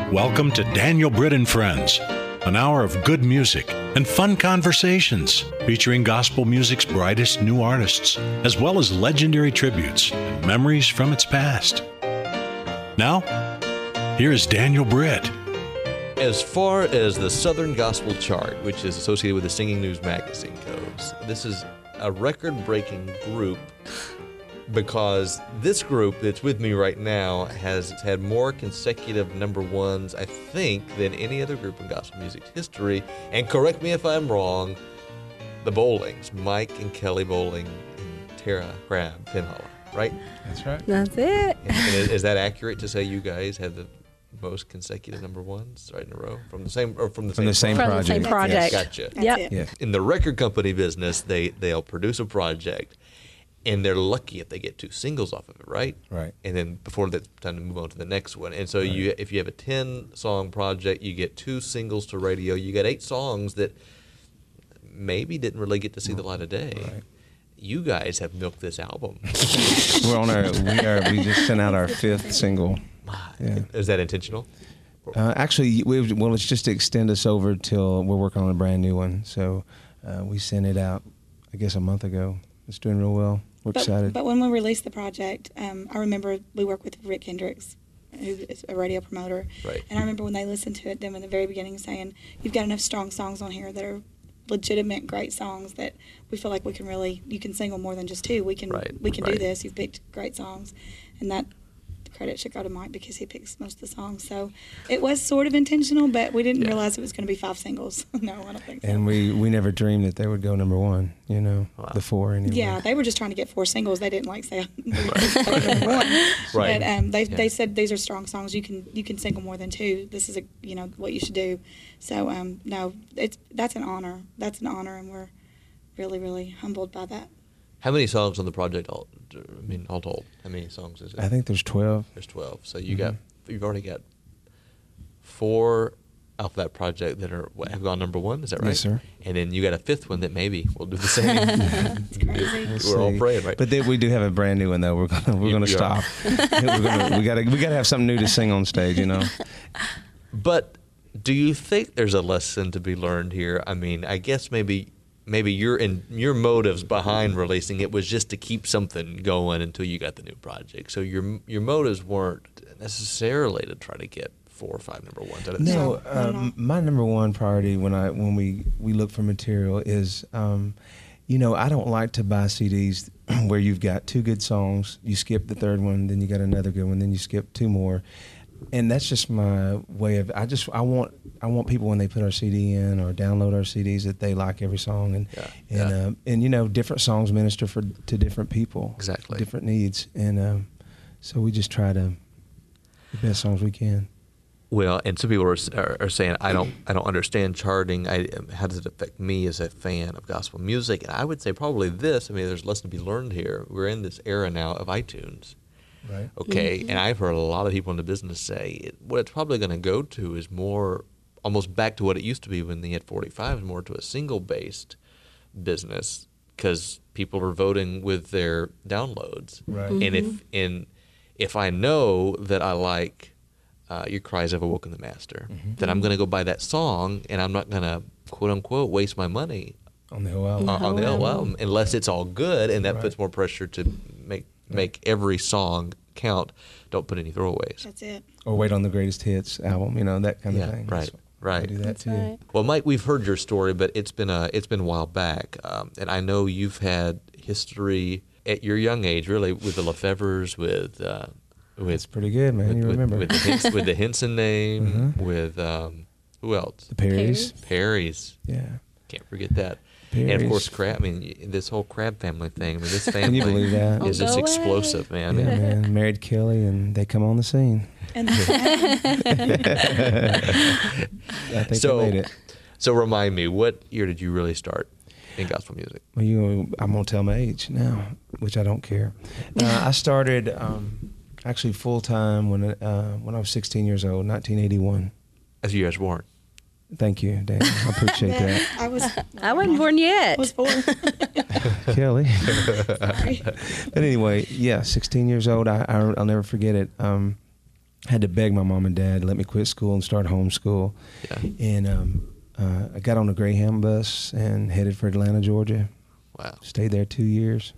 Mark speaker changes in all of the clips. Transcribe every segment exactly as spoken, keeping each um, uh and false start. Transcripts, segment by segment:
Speaker 1: Welcome to Daniel Britt and Friends, an hour of good music and fun conversations featuring gospel music's brightest new artists, as well as legendary tributes and memories from its past. Now, here is Daniel Britt.
Speaker 2: As far as the Southern Gospel Chart, which is associated with the Singing News magazine, goes, this is a record-breaking group because this group that's with me right now has had more consecutive number ones, I think, than any other group in gospel music history. And correct me if I'm wrong, the Bowlings, Mike and Kelly Bowling and Tara Crabb Penhollow, right?
Speaker 3: That's right.
Speaker 4: That's it.
Speaker 2: And, and is, is that accurate to say you guys have the most consecutive number ones right in a row from the same or from the
Speaker 3: From
Speaker 2: same
Speaker 3: the same
Speaker 4: From
Speaker 3: project.
Speaker 4: the same project.
Speaker 2: Gotcha.
Speaker 4: Yep.
Speaker 3: Yeah.
Speaker 2: In the record company business, they they'll produce a project, and they're lucky if they get two singles off of it, right?
Speaker 3: Right.
Speaker 2: And then before that's time to move on to the next one. And so
Speaker 3: Right.
Speaker 2: you, if you have a ten song project, you get two singles to radio. You got eight songs that maybe didn't really get to see the light of day.
Speaker 3: Right.
Speaker 2: You guys have milked this album.
Speaker 3: We're on our. We are. We just sent out our fifth single. Yeah.
Speaker 2: Is that intentional?
Speaker 3: Uh, actually, we well, it's just to extend us over till we're working on a brand new one. So uh, we sent it out, I guess, a month ago. It's doing real well. We're
Speaker 5: But,
Speaker 3: excited.
Speaker 5: but when we released the project, um, I remember we worked with Rick Hendricks, who is a radio promoter.
Speaker 2: Right.
Speaker 5: And I remember when they listened to it, them in the very beginning saying, "You've got enough strong songs on here that are legitimate, great songs that we feel like we can really, you can sing them more than just two. We can,
Speaker 2: Right,
Speaker 5: we can
Speaker 2: right.
Speaker 5: do this. You've picked great songs," and that. Credit should go to Mike because he picks most of the songs. So it was sort of intentional, but we didn't
Speaker 2: Yeah.
Speaker 5: realize it was going to be five singles. No, I don't think so.
Speaker 3: and we, we never dreamed that they would go number one. You know,
Speaker 2: Wow.
Speaker 3: the four anyway.
Speaker 5: Yeah, they were just trying to get four singles. They didn't like say number one.
Speaker 2: Right.
Speaker 5: But um, they
Speaker 2: Yeah.
Speaker 5: they said these are strong songs. You can you can single more than two. This is a you know what you should do. So um, no, it's that's an honor. That's an honor, and we're really really humbled by that.
Speaker 2: How many songs on the project? All, I mean, all told, how many songs is it?
Speaker 3: I think there's twelve.
Speaker 2: There's twelve. So you
Speaker 3: Mhm.
Speaker 2: got you've already got four off that project that are have gone number one. Is that right?
Speaker 3: Yes, sir.
Speaker 2: And then you got a fifth one that maybe will do the same.
Speaker 5: It's crazy.
Speaker 3: We'll
Speaker 2: We're all
Speaker 3: see.
Speaker 2: praying, right?
Speaker 3: But then we do have a brand new one though. We're gonna we're
Speaker 2: You-
Speaker 3: gonna
Speaker 2: you are.
Speaker 3: stop. we're gonna, we gotta we gotta have something new to sing on stage. You know.
Speaker 2: But do you think there's a lesson to be learned here? I mean, I guess maybe maybe your in your motives behind releasing it was just to keep something going until you got the new project. So your your motives weren't necessarily to try to get four or five number ones. Out of the
Speaker 3: No,
Speaker 5: No, not at all.
Speaker 3: um, my number one priority when I when we, we look for material is, um, you know, I don't like to buy C Ds where you've got two good songs, you skip the third one, then you got another good one, then you skip two more, and that's just my way of. I just I want I want people when they put our C D in or download our C Ds that they like every song and
Speaker 2: Yeah,
Speaker 3: and
Speaker 2: yeah.
Speaker 3: Um, and you know different songs minister for to different people,
Speaker 2: Exactly.
Speaker 3: different needs, and um, so we just try to the best songs we can.
Speaker 2: Well, and some people are, are, are saying, I don't I don't understand charting. I, how does it affect me as a fan of gospel music? And I would say probably this. I mean, there's a lesson to be learned here. We're in this era now of iTunes.
Speaker 3: Right.
Speaker 2: Okay, and I've heard a lot of people in the business say it, what it's probably going to go to is more, almost back to what it used to be when they had forty-five, more to a single-based business because people are voting with their downloads.
Speaker 3: Right.
Speaker 2: And if and if I know that I like uh, Your Cries Have Awoken the Master,
Speaker 3: Mhm.
Speaker 2: then I'm going to go buy that song, and I'm not going to quote unquote waste my money
Speaker 3: On the whole album.
Speaker 2: on, on the
Speaker 4: whole
Speaker 2: whole
Speaker 4: album.
Speaker 2: album unless it's all good, and that
Speaker 3: Right.
Speaker 2: puts more pressure to make make every song count. Don't put any throwaways.
Speaker 5: That's it.
Speaker 3: Or wait on the greatest hits album, you know, that kind
Speaker 2: Yeah,
Speaker 3: of thing.
Speaker 2: right,
Speaker 3: That's-
Speaker 2: right.
Speaker 3: I do that
Speaker 4: That's
Speaker 3: too.
Speaker 4: right.
Speaker 2: Well, Mike, we've heard your story, but it's been a it's been a while back, um, and I know you've had history at your young age, really, with the Lefevres, with uh, with
Speaker 3: It's pretty good, man.
Speaker 2: with,
Speaker 3: you
Speaker 2: with-
Speaker 3: remember.
Speaker 2: with the, Hens- with the Henson name,
Speaker 3: Mhm.
Speaker 2: with um, who else?
Speaker 3: the Perrys.
Speaker 2: Perry's.
Speaker 3: Yeah.
Speaker 2: Can't forget that. And of
Speaker 3: Perrys.
Speaker 2: course, Crab. I mean, y- this whole Crab family thing. I mean, this family
Speaker 3: Can you believe that?
Speaker 2: is
Speaker 4: Oh,
Speaker 2: just
Speaker 4: go
Speaker 2: explosive, man.
Speaker 3: Yeah,
Speaker 2: I mean,
Speaker 3: man. Married Kelly, and they come on the scene.
Speaker 5: And
Speaker 3: I think
Speaker 2: So-
Speaker 3: they made it.
Speaker 2: So remind me, what year did you really start in gospel music?
Speaker 3: Well, you, I'm gonna tell my age now, which I don't care. Uh, I started um, actually full time when uh, when I was sixteen years old, nineteen eighty-one.
Speaker 2: As you guys born.
Speaker 3: Thank you, Dan. I appreciate that,
Speaker 5: I was.
Speaker 4: I wasn't born yet.
Speaker 5: I was four.
Speaker 3: Kelly.
Speaker 5: Sorry.
Speaker 3: But anyway, yeah, sixteen years old. I, I I'll never forget it. Um, had to beg my mom and dad to let me quit school and start homeschool.
Speaker 2: Yeah.
Speaker 3: And um, uh, I got on a Greyhound bus and headed for Atlanta, Georgia.
Speaker 2: Wow.
Speaker 3: Stayed there two years.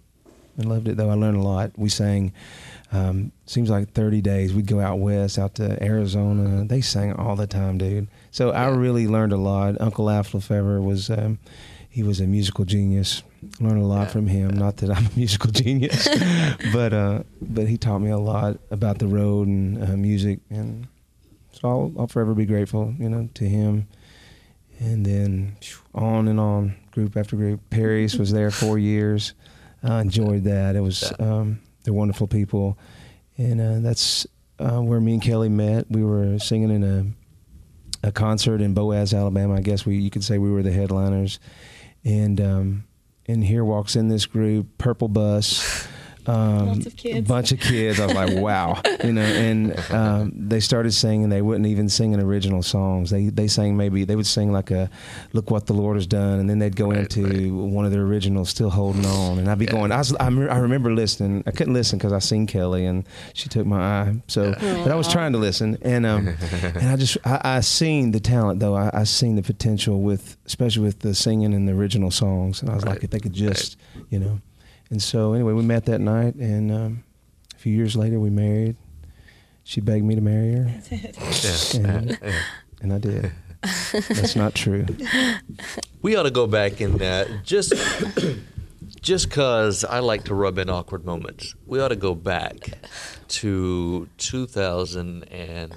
Speaker 3: I loved it, though. I learned a lot. We sang, um, seems like thirty days. We'd go out west, out to Arizona. They sang all the time, dude. So I really learned a lot. Uncle Alf Lefevre was, um, he was a musical genius. Learned a lot
Speaker 2: Yeah.
Speaker 3: from him. Not that I'm a musical genius, but uh, but he taught me a lot about the road and uh, music, and so I'll, I'll forever be grateful, you know, to him. And then phew, on and on, group after group. Perry's was there four years. I enjoyed that. It was um, they're wonderful people, and uh, that's uh, where me and Kelly met. We were singing in a a concert in Boaz, Alabama. I guess we you could say we were the headliners, and um, and here walks in this group, Purple Bus. Um,
Speaker 5: Lots of kids.
Speaker 3: A bunch of kids. I was like, wow, you know. And um, they started singing. They wouldn't even sing an original songs. They they sang maybe they would sing like a "Look What the Lord Has Done," and then they'd go
Speaker 2: Right,
Speaker 3: into
Speaker 2: right.
Speaker 3: one of their originals, "Still Holding On." And I'd be
Speaker 2: Yeah.
Speaker 3: going. I was. I, me- I remember listening. I couldn't listen because I seen Kelly and she took my eye. So, but I was trying to listen, and um, and I just I, I seen the talent though. I, I seen the potential with, especially with the singing and the original songs. And I was
Speaker 2: Right,
Speaker 3: like, if they could just, you know. And so anyway, we met that night, and um, a few years later we married. She begged me to marry her,
Speaker 5: That's it.
Speaker 2: Yeah.
Speaker 3: and,
Speaker 2: Yeah.
Speaker 3: and I did. That's not true.
Speaker 2: We ought to go back and uh, just just because I like to rub in awkward moments. We ought to go back to two thousand and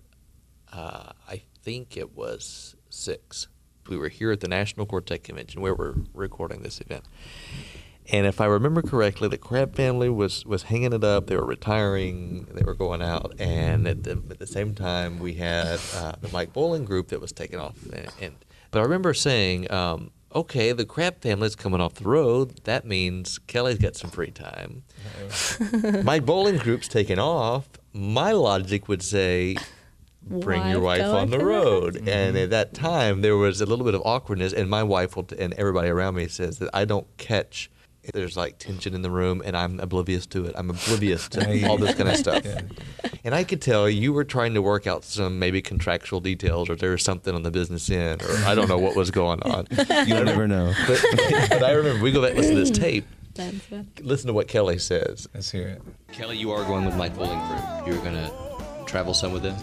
Speaker 2: uh, I think it was six. We were here at the National Quartet Convention where we're recording this event. And if I remember correctly, the Crabb family was, was hanging it up. They were retiring. They were going out. And at the, at the same time, we had uh, the Mike Bowling group that was taking off. And, and But I remember saying, um, okay, the Crabb family's coming off the road. That means Kelly's got some free time. Mike Bowling group's taking off. My logic would say, bring your
Speaker 4: Wife
Speaker 2: wife
Speaker 4: going
Speaker 2: on the
Speaker 4: to the
Speaker 2: road.
Speaker 3: Mm-hmm.
Speaker 2: And at that time, there was a little bit of awkwardness. And my wife will t- and everybody around me says that I don't catch if there's like tension in the room, and I'm oblivious to it. I'm oblivious to all this kind of stuff.
Speaker 3: Yeah.
Speaker 2: And I could tell you were trying to work out some maybe contractual details, or there was something on the business end, or I don't know what was going on.
Speaker 3: You'll never know.
Speaker 2: But, but I remember, we go back and listen to this tape.
Speaker 4: That's good.
Speaker 2: Listen to what Kelly says.
Speaker 3: Let's hear it.
Speaker 6: Kelly, you are going with Mike Bowling Group. You're going to travel some with them?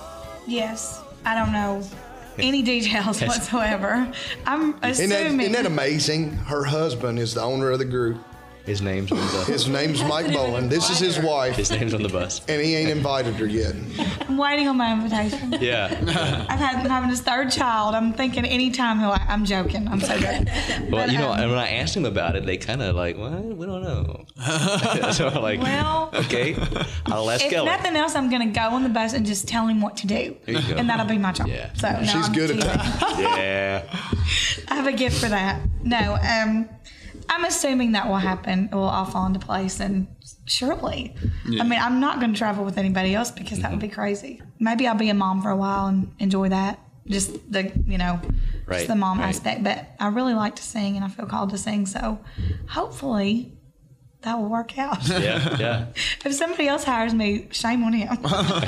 Speaker 5: Yes. I don't know any details whatsoever. I'm
Speaker 7: Isn't that,
Speaker 5: assuming.
Speaker 7: isn't that amazing? Her husband is the owner of the group.
Speaker 6: His name's on the
Speaker 7: His name's Mike Bowen. This is his wife,
Speaker 6: his name's on the bus.
Speaker 7: and he ain't invited her yet.
Speaker 5: I'm waiting on my invitation.
Speaker 6: Yeah.
Speaker 5: I've had I'm having this third child. I'm thinking anytime he'll. I'm joking. I'm so good.
Speaker 6: Well,
Speaker 5: But,
Speaker 6: you know,
Speaker 5: um,
Speaker 6: and when I asked him about it, they kind of like, well, we don't know. So I'm like,
Speaker 5: Well,
Speaker 6: okay, I'll ask
Speaker 5: if
Speaker 6: Kelly.
Speaker 5: nothing else, I'm gonna go on the bus and just tell him what to do,
Speaker 6: There you go.
Speaker 5: and that'll be my job.
Speaker 6: Yeah.
Speaker 5: So no,
Speaker 7: She's
Speaker 5: I'm
Speaker 7: good at
Speaker 5: teasing.
Speaker 7: that.
Speaker 6: Yeah.
Speaker 5: I have a gift for that. No, um, I'm assuming that will happen. It will all fall into place, and surely. I mean, I'm not going to travel with anybody else because that would be crazy. Maybe I'll be a mom for a while and enjoy that. Just the, you know,
Speaker 6: Right,
Speaker 5: just the mom
Speaker 6: right.
Speaker 5: aspect. But I really like to sing, and I feel called to sing. So hopefully that will work out.
Speaker 6: Yeah. Yeah.
Speaker 5: If somebody else hires me, shame on him.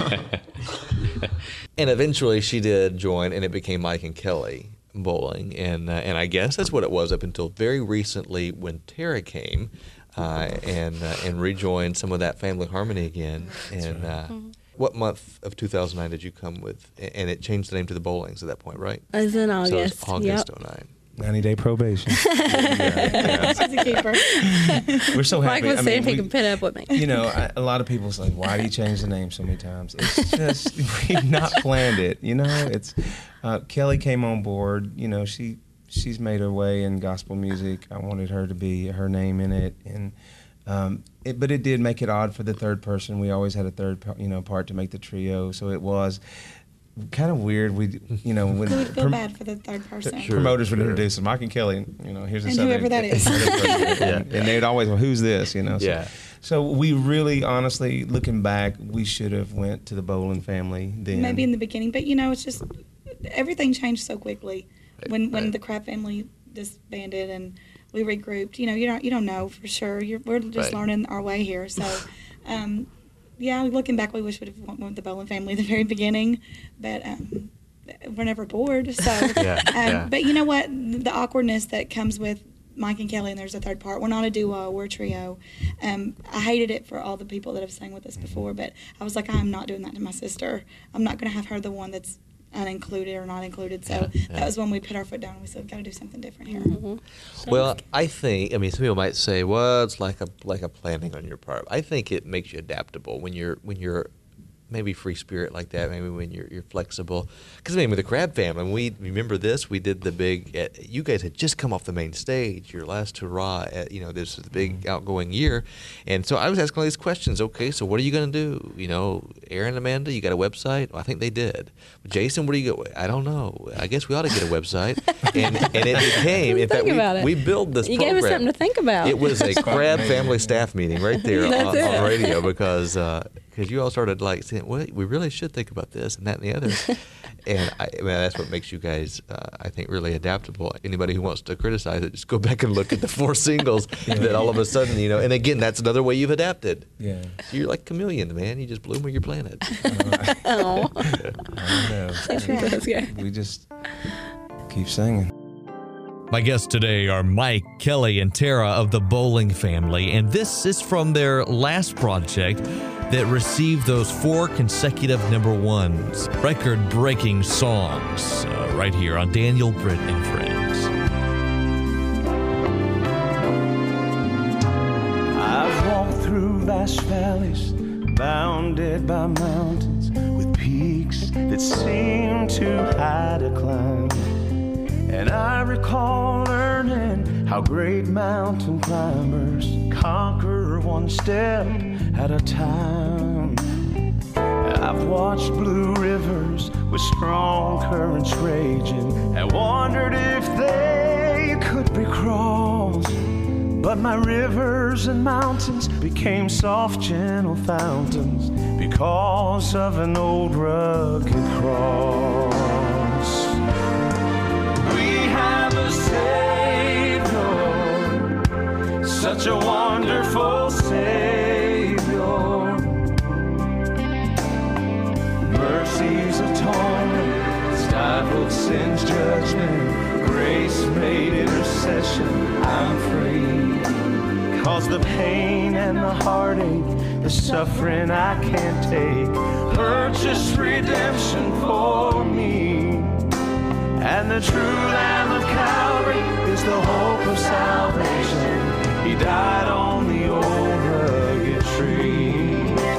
Speaker 2: And eventually she did join, and it became Mike and Kelly Bowling. And uh, and I guess that's what it was up until very recently when Tara came uh, and uh, and rejoined some of that family harmony again. And uh, what month of two thousand nine did you come with? And it changed the name to the Bowlings at that point, right?
Speaker 4: It was in
Speaker 2: So it
Speaker 4: August.
Speaker 2: was August
Speaker 4: Yep.
Speaker 2: oh nine.
Speaker 3: ninety day probation.
Speaker 5: She's a keeper.
Speaker 3: We're so happy.
Speaker 4: Mike was
Speaker 3: I
Speaker 4: saying
Speaker 3: mean,
Speaker 4: he
Speaker 3: we-
Speaker 4: could pit up with me.
Speaker 3: You know, I, a lot of people say, "Why do you change the name so many times?" It's just we've not planned it. You know, it's uh, Kelly came on board. You know, she she's made her way in gospel music. I wanted her to be her name in it, and um, it, but it did make it odd for the third person. We always had a third, pa- you know, part to make the trio, so it was kind of weird. We, you know, when
Speaker 5: Who would feel
Speaker 3: prom-
Speaker 5: bad for the third person?
Speaker 3: promoters would introduce them, Mike and Kelly. You know, here's this
Speaker 5: And
Speaker 3: other-
Speaker 5: whoever that is.
Speaker 3: other person. and, and they'd always, well, who's this? You know. So,
Speaker 2: Yeah.
Speaker 3: So we really, honestly, looking back, we should have went to the Boland family then.
Speaker 5: Maybe in the beginning, but you know, it's just everything changed so quickly when when
Speaker 2: right.
Speaker 5: the Crabb family disbanded and we regrouped. You know, you don't you don't know for sure. You're, we're just
Speaker 2: Right.
Speaker 5: learning our way here. So, um, yeah, looking back, we wish we'd have went with the Bowen family at the very beginning, but um, we're never bored. So,
Speaker 2: Yeah,
Speaker 5: um,
Speaker 2: yeah.
Speaker 5: but you know what? The awkwardness that comes with Mike and Kelly, and there's a third part. We're not a duo, we're a trio. Um, I hated it for all the people that have sang with us before, but I was like, I'm not doing that to my sister. I'm not going to have her the one that's unincluded or not included. So
Speaker 2: Yeah, yeah.
Speaker 5: that was when we put our foot down and we said, we've got to do something different here.
Speaker 4: Mm-hmm.
Speaker 2: Well, I think I mean some people might say, well, it's like a like a planning on your part. I think it makes you adaptable when you're when you're maybe free spirit like that. Maybe when you're you're flexible. Because I mean, with the Crab family, when we remember this. We did the big. Uh, you guys had just come off the main stage. Your last hurrah. At, you know, this was the big outgoing year, and so I was asking all these questions. Okay, so what are you going to do? You know, Aaron, Amanda, you got a website? Well, I think they did. Jason, what do you go? I don't know. I guess we ought to get a website. And and it became. In fact,
Speaker 4: Think
Speaker 2: we,
Speaker 4: about it.
Speaker 2: we built this.
Speaker 4: You
Speaker 2: program.
Speaker 4: gave us something to think about.
Speaker 2: It was a Crab family staff meeting right there on,
Speaker 4: That's it.
Speaker 2: on radio because because you all started like saying, well, we really should think about this and that and the other. And I, I mean, that's what makes you guys, uh, I think, really adaptable. Anybody who wants to criticize it, just go back and look at the four singles that all of a sudden, you know, and again, that's another way you've adapted.
Speaker 3: Yeah.
Speaker 2: So you're like chameleon, man. You just bloom where you're planted.
Speaker 4: Oh,
Speaker 3: I don't know.
Speaker 4: that's good.
Speaker 3: We just keep singing.
Speaker 8: My guests today are Mike, Kelly, and Tara of the Bowling family, and this is from their last project that received those four consecutive number ones, record-breaking songs, uh, right here on Daniel, Britt, and Friends.
Speaker 9: I've walked through vast valleys, bounded by mountains, with peaks that seem too high to climb. And I recall learning how great mountain climbers conquer one step at a time. I've watched blue rivers with strong currents raging and wondered if they could be crossed. But my rivers and mountains became soft, gentle fountains because of an old rugged cross. We have a Savior, such a wonderful Savior. Mercy's atonement, stifled sin's judgment, grace made intercession, I'm free. Cause the pain and the heartache, the suffering I can't take, purchased redemption for me. And the true Lamb of Calvary is the hope of salvation. He died on the old rugged tree.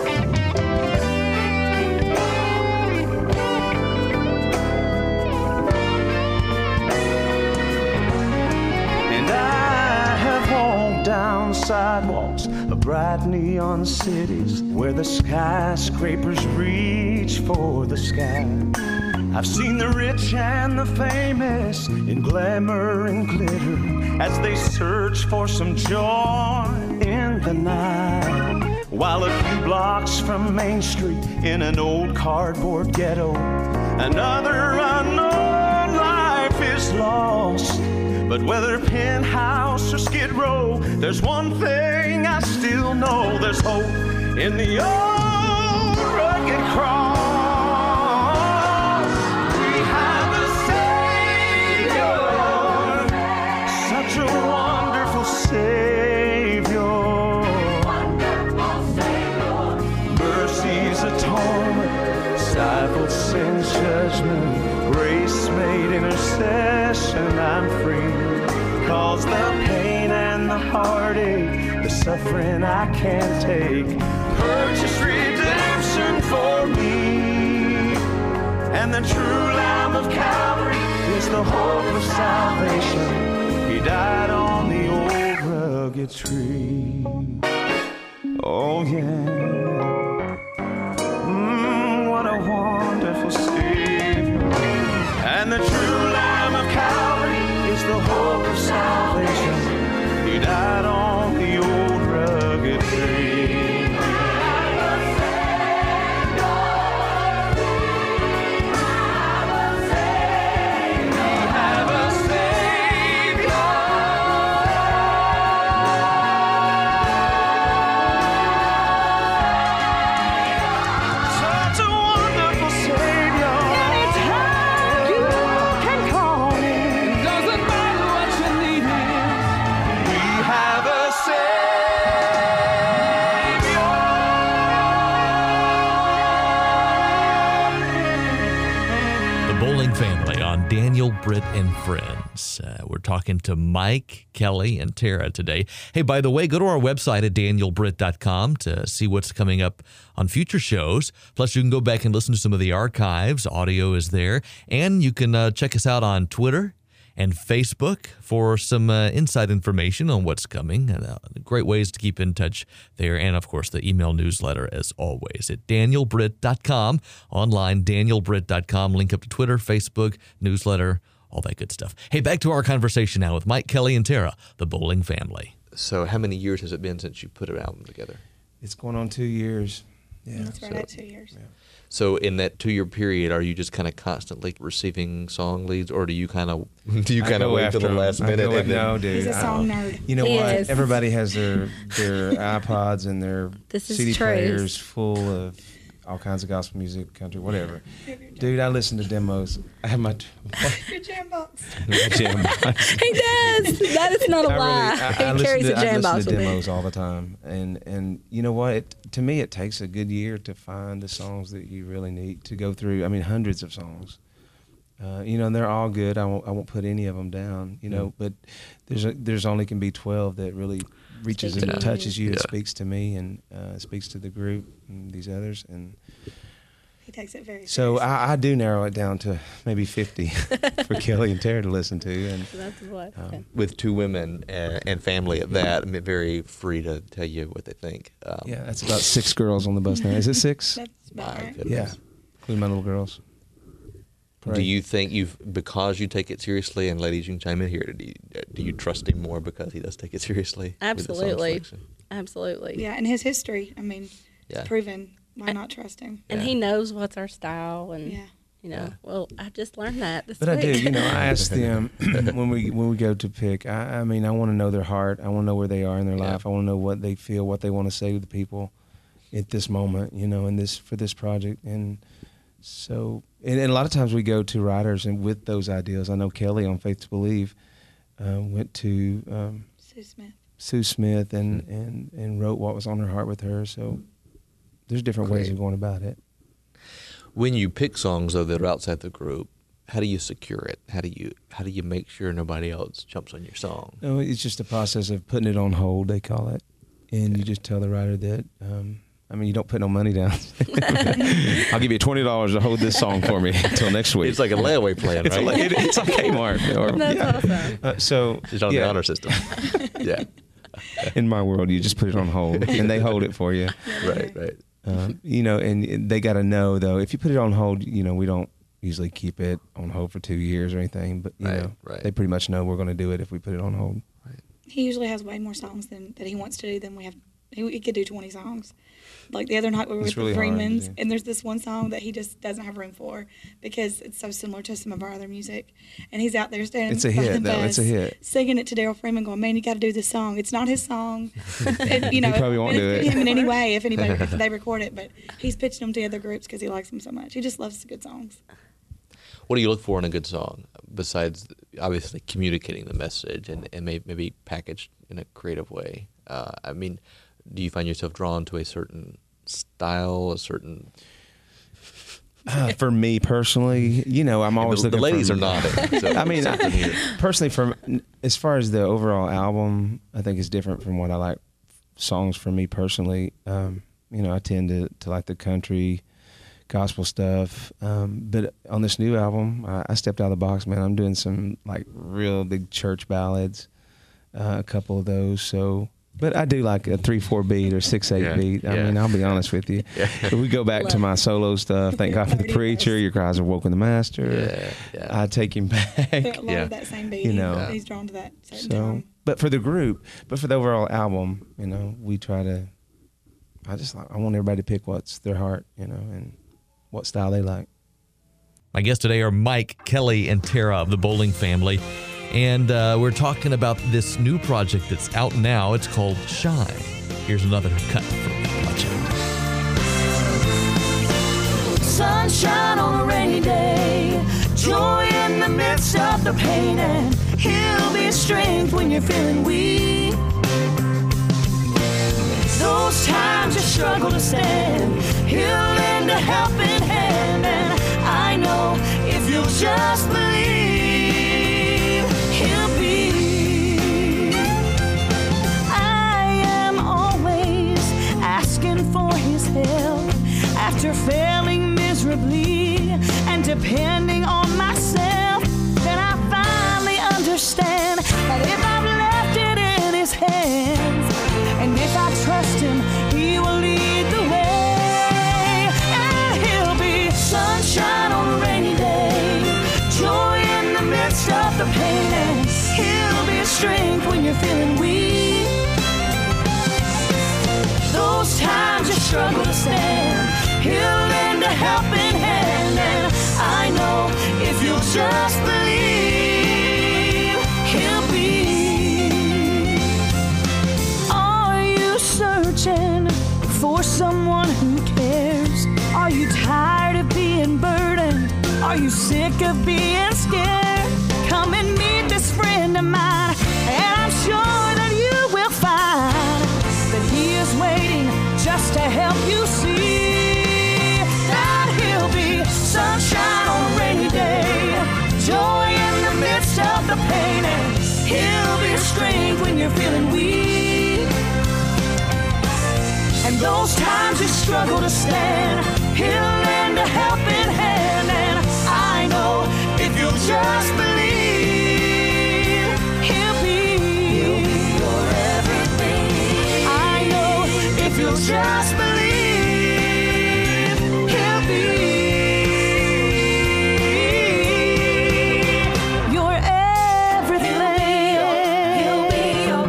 Speaker 9: And I have walked down sidewalks of bright neon cities where the skyscrapers reach for the sky. I've seen the rich and the famous in glamour and glitter as they search for some joy in the night. While a few blocks from Main Street in an old cardboard ghetto, another unknown life is lost. But whether penthouse or Skid Row, there's one thing I still know. There's hope in the old rugged cross. Such a wonderful Savior. Wonderful Savior. Mercy's atonement, stifled sin's judgment, grace made intercession, I'm free. Cause the pain and the heartache, the suffering I can't take, purchased redemption for me. And the true Lamb of Calvary is the hope of salvation. He died on the old rugged tree. Oh yeah. Mm, what a wonderful Savior. And the true Lamb of Calvary is the hope of salvation. He died on the old rugged tree.
Speaker 8: Daniel, Britt, and Friends. Uh, we're talking to Mike, Kelly, and Tara today. Hey, by the way, go to our website at daniel britt dot com to see what's coming up on future shows. Plus, you can go back and listen to some of the archives. Audio is there. And you can uh, check us out on Twitter and Facebook for some uh, inside information on what's coming. Uh, great ways to keep in touch there. And, of course, the email newsletter, as always, at daniel britt dot com. Online, daniel britt dot com. Link up to Twitter, Facebook, newsletter, all that good stuff. Hey, back to our conversation now with Mike, Kelly, and Tara, the Bowling family.
Speaker 2: So how many years has it been since you put an album together?
Speaker 3: It's going on two years. Yeah.
Speaker 5: That's right
Speaker 2: So-
Speaker 5: at two years.
Speaker 3: Yeah.
Speaker 2: So in that two-year period, are you just kind of constantly receiving song leads, or do you kind of do you
Speaker 3: I
Speaker 2: kind of
Speaker 3: go
Speaker 2: wait till the
Speaker 3: after 'em.
Speaker 2: last
Speaker 3: I
Speaker 2: minute?
Speaker 3: go-
Speaker 2: and then-
Speaker 3: no, dude.
Speaker 5: He's a
Speaker 3: I
Speaker 5: song
Speaker 3: don't-
Speaker 5: nerd.
Speaker 3: You know
Speaker 4: He
Speaker 3: what?
Speaker 4: is.
Speaker 3: Everybody has their their iPods and their
Speaker 4: This is
Speaker 3: C D
Speaker 4: true.
Speaker 3: players full of all kinds of gospel music, country, whatever. Dude, I listen to demos. I have my
Speaker 5: Your jam box.
Speaker 3: jam box.
Speaker 4: He does. That is not a
Speaker 3: I
Speaker 4: lie.
Speaker 3: really- I- I
Speaker 4: he
Speaker 3: listen
Speaker 4: carries
Speaker 3: to,
Speaker 4: a
Speaker 3: I
Speaker 4: jam
Speaker 3: listen
Speaker 4: box
Speaker 3: to
Speaker 4: with him.
Speaker 3: demos all the time, and and you know what? It, to me, it takes a good year to find the songs that you really need to go through. I mean, hundreds of songs. Uh, you know, and they're all good. I won't I won't put any of them down. You know, but there's a, there's only can be twelve that really reaches
Speaker 4: Speaks
Speaker 3: and
Speaker 4: to you.
Speaker 3: touches you, and
Speaker 2: Yeah.
Speaker 3: speaks to me, and uh, speaks to the group and these others, and.
Speaker 5: He takes it very
Speaker 3: So
Speaker 5: seriously.
Speaker 3: I, I do narrow it down to maybe fifty for Kelly and Tara to listen to, and
Speaker 4: That's what.
Speaker 3: Um,
Speaker 2: with two women and, and family at that, I'm very free to tell you what they think. Um,
Speaker 3: yeah, that's about six girls on the bus now. Is it six?
Speaker 5: That's about
Speaker 2: My
Speaker 5: right.
Speaker 2: goodness.
Speaker 3: Yeah, including my little girls.
Speaker 2: Do you think you've because you take it seriously, and ladies, you can chime in here. Do you, do you trust him more because he does take it seriously? with the song
Speaker 4: Absolutely.
Speaker 2: selection?
Speaker 4: Absolutely.
Speaker 5: Yeah, and his history. I mean,
Speaker 2: Yeah.
Speaker 5: it's proven. Why not trust him?
Speaker 4: And
Speaker 2: Yeah.
Speaker 4: he knows what's our style, and
Speaker 5: Yeah.
Speaker 4: you know.
Speaker 2: Yeah.
Speaker 4: Well, I just learned that this
Speaker 3: But I
Speaker 4: week.
Speaker 3: do, you know. I ask them when we when we go to pick. I, I mean, I want to know their heart. I want to know where they are in their
Speaker 2: Yeah.
Speaker 3: life. I want to know what they feel, what they want to say to the people at this moment. You know, in this for this project, and so and, and a lot of times we go to writers and with those ideas. I know Kelly on Faith to Believe uh, went to um,
Speaker 5: Sue Smith.
Speaker 3: Sue Smith and, and and wrote what was on her heart with her. So there's different ways
Speaker 2: Great.
Speaker 3: of going about it.
Speaker 2: When you pick songs though that are outside the group, how do you secure it? How do you how do you make sure nobody else jumps on your song?
Speaker 3: No, it's just a process of putting it on hold, they call it. And you just tell the writer that, um, I mean, you don't put no money down. I'll give you twenty dollars to hold this song for me until next week.
Speaker 2: It's like a layaway plan,
Speaker 3: It's,
Speaker 2: right?
Speaker 3: a, it, it's like Kmart. Or,
Speaker 4: That's
Speaker 3: yeah.
Speaker 4: awesome.
Speaker 3: Uh, so,
Speaker 2: It's on
Speaker 3: yeah,
Speaker 2: the honor system. yeah,
Speaker 3: in my world, you just put it on hold, and they hold it for you.
Speaker 2: right, right.
Speaker 3: Um, you know, and they got to know, though, if you put it on hold, you know, we don't usually keep it on hold for two years or anything. But, you
Speaker 2: Right,
Speaker 3: know,
Speaker 2: right.
Speaker 3: they pretty much know we're going to do it if we put it on hold.
Speaker 5: He usually has way more songs than that he wants to do than we have. He, he could do twenty songs. Like the other night we were
Speaker 3: It's
Speaker 5: with
Speaker 3: really
Speaker 5: the
Speaker 3: hard to
Speaker 5: Freemans,
Speaker 3: do.
Speaker 5: and there's this one song that he just doesn't have room for because it's so similar to some of our other music. And he's out there standing
Speaker 3: It's a
Speaker 5: behind
Speaker 3: hit,
Speaker 5: the
Speaker 3: though. It's a
Speaker 5: bus,
Speaker 3: hit.
Speaker 5: singing it to Daryl Freeman, going, "Man, you got to do this song. It's not his song." And, you know,
Speaker 3: He probably won't do it.
Speaker 5: him in any way if anybody if they record it, but he's pitching them to other groups because he likes them so much. He just loves good songs.
Speaker 2: What do you look for in a good song besides obviously communicating the message and, and may, maybe packaged in a creative way? Uh, I mean, do you find yourself drawn to a certain style, a certain?
Speaker 3: Uh, for me personally, you know, I'm always
Speaker 2: the, the
Speaker 3: looking
Speaker 2: ladies
Speaker 3: for,
Speaker 2: are nodding. So
Speaker 3: I mean,
Speaker 2: something here.
Speaker 3: I, personally, from as far as the overall album, I think it's different from what I like. Songs for me personally, um, you know, I tend to, to like the country, gospel stuff. Um, but on this new album, I, I stepped out of the box, man. I'm doing some like real big church ballads, uh, a couple of those. So, but I do like a three four beat or six eight
Speaker 2: Yeah,
Speaker 3: beat. I
Speaker 2: yeah.
Speaker 3: mean, I'll be honest with you.
Speaker 2: Yeah.
Speaker 3: If we go back to my solo stuff, thank God for the
Speaker 5: thirty
Speaker 3: preacher.
Speaker 5: verse.
Speaker 3: Your cries are woken the master.
Speaker 2: Yeah, yeah.
Speaker 3: I take him back.
Speaker 5: A lot
Speaker 2: Yeah.
Speaker 5: of that same beat.
Speaker 3: You know.
Speaker 5: he's drawn to that certain
Speaker 3: So,
Speaker 5: tone.
Speaker 3: but for the group, but for the overall album, you know, we try to. I just like I want everybody to pick what's their heart, you know, and what style they like.
Speaker 8: My guests today are Mike, Kelly, and Tara of the Bowling family. And uh, we're talking about this new project that's out now. It's called Shine. Here's another cut from the project.
Speaker 10: Sunshine on a rainy day, joy in the midst of the pain, and he'll be strength when you're feeling weak. Those times you struggle to stand, he'll lend a helping hand, and I know if you'll just believe. after failing miserably and depending on myself, then I finally understand that if I've left it in His hands, and if I trust Him, He will lead the way. And He'll be sunshine on a rainy day, joy in the midst of the pain, and He'll be strength when you're feeling weak. Those times you struggle to stand, He'll lend a helping hand, and I know if you'll just believe, He'll be. Are you searching for someone who cares? Are you tired of being burdened? Are you sick of being scared? Come and meet this friend of mine, and I'm sure that you will find that He is waiting just to help you see that He'll be sunshine on a rainy day, joy in the midst of the pain, and He'll be strength when you're feeling weak. And those times you struggle to stand, He'll lend a helping hand, and I know if you'll just believe, He'll be, He'll be your everything. I know if you'll just believe, He'll be your everything. He'll be your,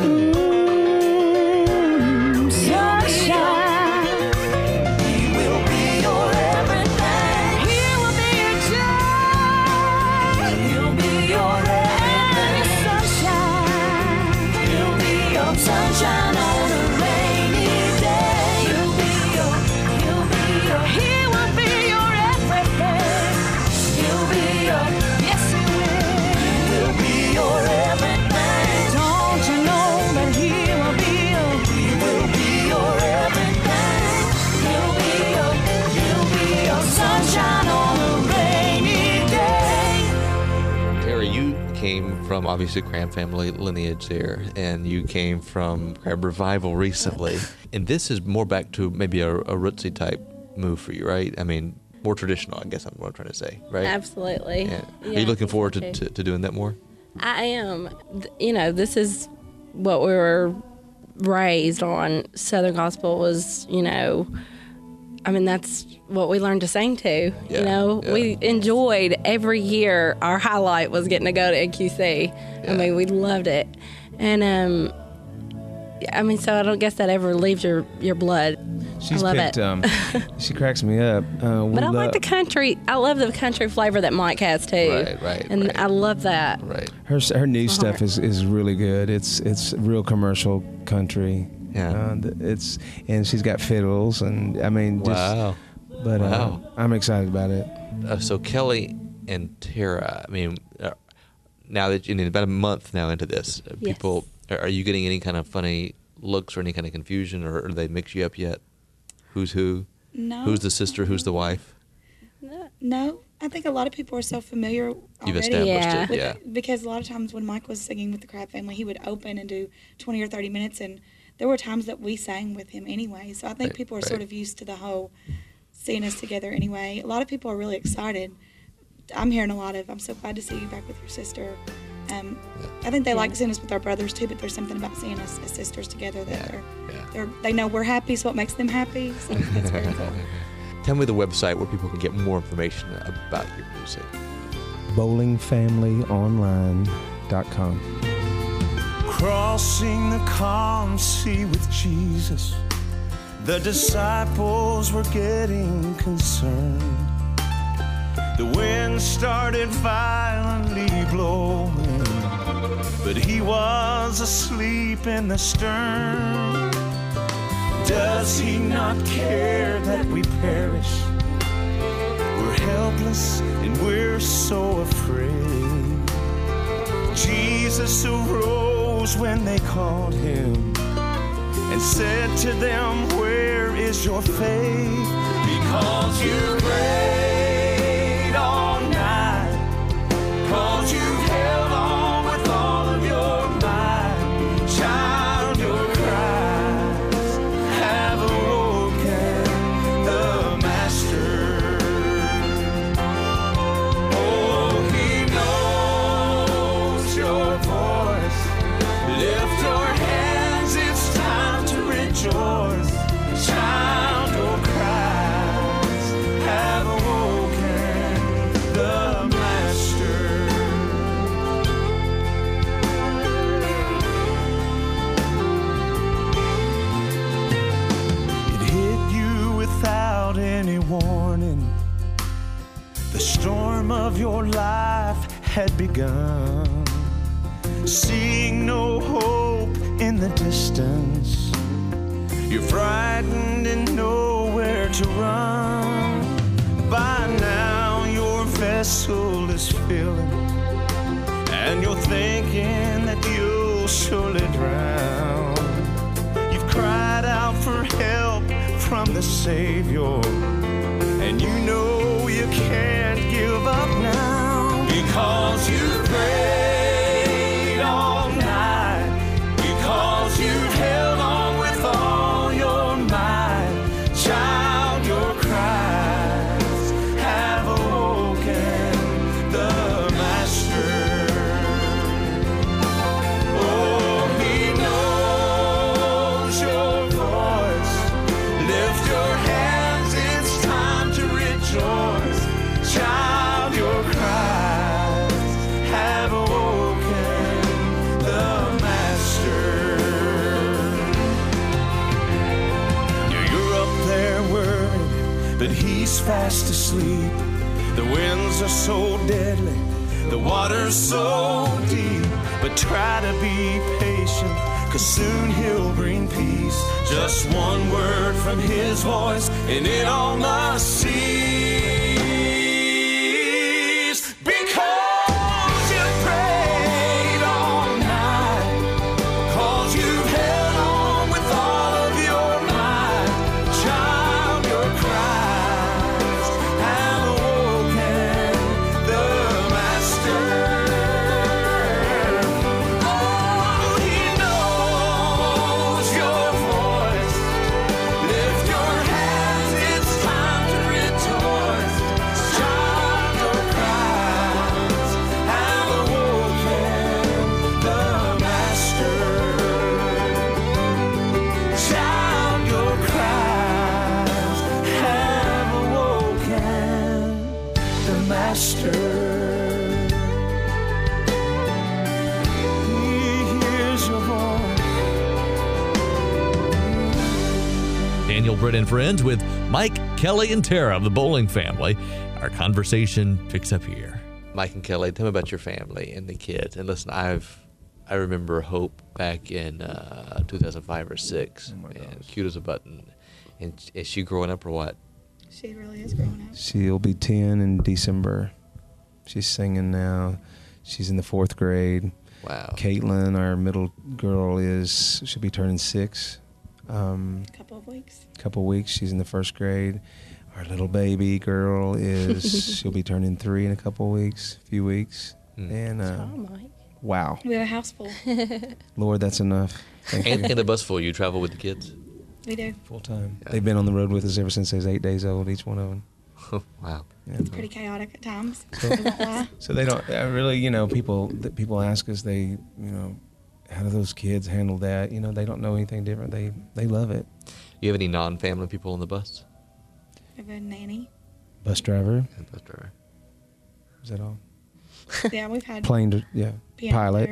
Speaker 10: mm, sunshine. He will be your everything. He will be your joy. He'll be your everything. Sunshine. He'll be your sunshine on a rainy day. He'll be your, he'll be your, he will be your everything. He'll be your, yes he will. He will be your everything. Don't you know that He will be your, He will be your everything. He'll be your, he'll be your sunshine on a rainy day.
Speaker 2: Tara, you came from obviously Cram family lineage there, and you came from Crab Revival recently. And this is more back to maybe a, a rootsy type move for you, right? I mean, more traditional, I guess I'm what I'm trying to say, right?
Speaker 4: Absolutely.
Speaker 2: Yeah. Are
Speaker 4: Yeah,
Speaker 2: you looking
Speaker 4: I
Speaker 2: forward
Speaker 4: think
Speaker 2: to,
Speaker 4: so,
Speaker 2: to, to doing that more?
Speaker 4: I am. Th- You know, this is what we were raised on. Southern gospel was, you know, I mean, that's what we learned to sing to.
Speaker 2: Yeah,
Speaker 4: You know,
Speaker 2: yeah.
Speaker 4: we enjoyed every year. Our highlight was getting to go to N Q C.
Speaker 2: Yeah.
Speaker 4: I mean, we loved it. And, um, I mean, so I don't guess that ever leaves your, your blood.
Speaker 3: She's
Speaker 4: I love
Speaker 3: picked,
Speaker 4: it.
Speaker 3: Um, she cracks me up. Uh, we
Speaker 4: But I
Speaker 3: love,
Speaker 4: like the country. I love the country flavor that Mike has too.
Speaker 2: Right, right,
Speaker 4: And
Speaker 2: right.
Speaker 4: I love that.
Speaker 2: Right.
Speaker 3: her her new
Speaker 4: Uh-huh.
Speaker 3: stuff is, is really good. It's it's real commercial country.
Speaker 2: Yeah.
Speaker 3: Uh, th- it's and she's got fiddles and I mean just.
Speaker 2: Wow.
Speaker 3: But uh,
Speaker 2: Wow.
Speaker 3: I'm excited about it.
Speaker 2: Uh, so Kelly and Tara, I mean, uh, now that you know about a month now into this, uh,
Speaker 4: Yes.
Speaker 2: people, are, are you getting any kind of funny looks or any kind of confusion, or, or do they mix you up yet? Who's who?
Speaker 5: No.
Speaker 2: Who's the sister? Who's the wife?
Speaker 5: No, I think a lot of people are so familiar
Speaker 2: You've
Speaker 5: already.
Speaker 2: established
Speaker 4: Yeah.
Speaker 2: it,
Speaker 5: with
Speaker 2: yeah.
Speaker 5: it, because a lot of times when Mike was singing with the Crab family, he would open and do twenty or thirty minutes, and there were times that we sang with him anyway. So I think
Speaker 2: Right,
Speaker 5: people are
Speaker 2: right.
Speaker 5: sort of used to the whole seeing us together anyway. A lot of people are really excited. I'm hearing a lot of, I'm so glad to see you back with your sister. Um, I think they like seeing us with our brothers too, but there's something about seeing us as sisters together that
Speaker 2: Yeah,
Speaker 5: they're,
Speaker 2: yeah.
Speaker 5: they're, they know we're happy, so it makes them happy. So that's very cool.
Speaker 2: Tell me the website where people can get more information about your music.
Speaker 3: bowling family online dot com.
Speaker 9: Crossing the calm sea with Jesus, the disciples were getting concerned. The wind started violently blowing, but he was asleep in the stern. Does he not care that we perish? We're helpless and we're so afraid. Jesus arose when they called him and said to them, where is your faith? Because you prayed all night, because you held on with all of your might. Child, your cries have awoken the of your life had begun. Seeing no hope in the distance, you're frightened and nowhere to run. By now your vessel is filling, and you're thinking that you'll surely drown. You've cried out for help from the Savior, and you know you can't give up now. Because you prayed all night, because you've held on with all your might. Child, your cries have awoken the Master. Oh, he knows your voice. Lift your hands, it's time to rejoice. Child, your cries have awoken the Master. Yeah, you're up there worried, but he's fast asleep. The winds are so deadly, the water's so deep. But try to be patient, cause soon he'll bring peace. Just one word from his voice, and it all must cease. Because you prayed all night, cause you've held on with all of your might. Child, your cries have awoken the Master. Oh, he knows your voice. Lift your hands, it's time to rejoice. Child, your cries have awoken the Master. Child, your cries have awoken the Master. He hears your voice.
Speaker 8: Daniel Britt and Friends with Mike, Kelly, and Tara of the Bowling family. Our conversation picks up here.
Speaker 2: Mike and Kelly, tell me about your family and the kids. And listen, I've I remember Hope back in uh, two thousand five or six, and cute as a button. And is she growing up or what?
Speaker 5: She really is growing up.
Speaker 3: She'll be ten in December. She's singing now. She's in the fourth grade.
Speaker 2: Wow.
Speaker 3: Caitlin, our middle girl, is she'll be turning six. Um,
Speaker 5: A couple of weeks.
Speaker 3: couple weeks. She's in the first grade. Our little baby girl is she'll be turning three in a couple weeks, a few weeks.
Speaker 2: Mm.
Speaker 3: And uh,
Speaker 4: Oh, Mike.
Speaker 3: wow,
Speaker 5: We have a house full.
Speaker 3: Lord, that's enough. Thank
Speaker 2: And,
Speaker 3: you.
Speaker 2: and a bus full. You travel with the kids?
Speaker 5: We do.
Speaker 3: Full time.
Speaker 2: Yeah.
Speaker 3: They've been on the road with us ever since they was eight days old. Each one of them.
Speaker 2: Wow.
Speaker 3: Yeah.
Speaker 5: It's pretty chaotic at times.
Speaker 3: So-
Speaker 5: I won't lie.
Speaker 3: So they don't uh, really, you know, people that people ask us, they, you know, how do those kids handle that? You know, they don't know anything different. They they love it.
Speaker 2: You have any non-family people on the bus?
Speaker 5: We have a nanny.
Speaker 3: Bus driver,
Speaker 2: And bus driver.
Speaker 3: is that all?
Speaker 5: Yeah, we've had
Speaker 3: Plane, dr- yeah,
Speaker 5: piano
Speaker 3: pilot.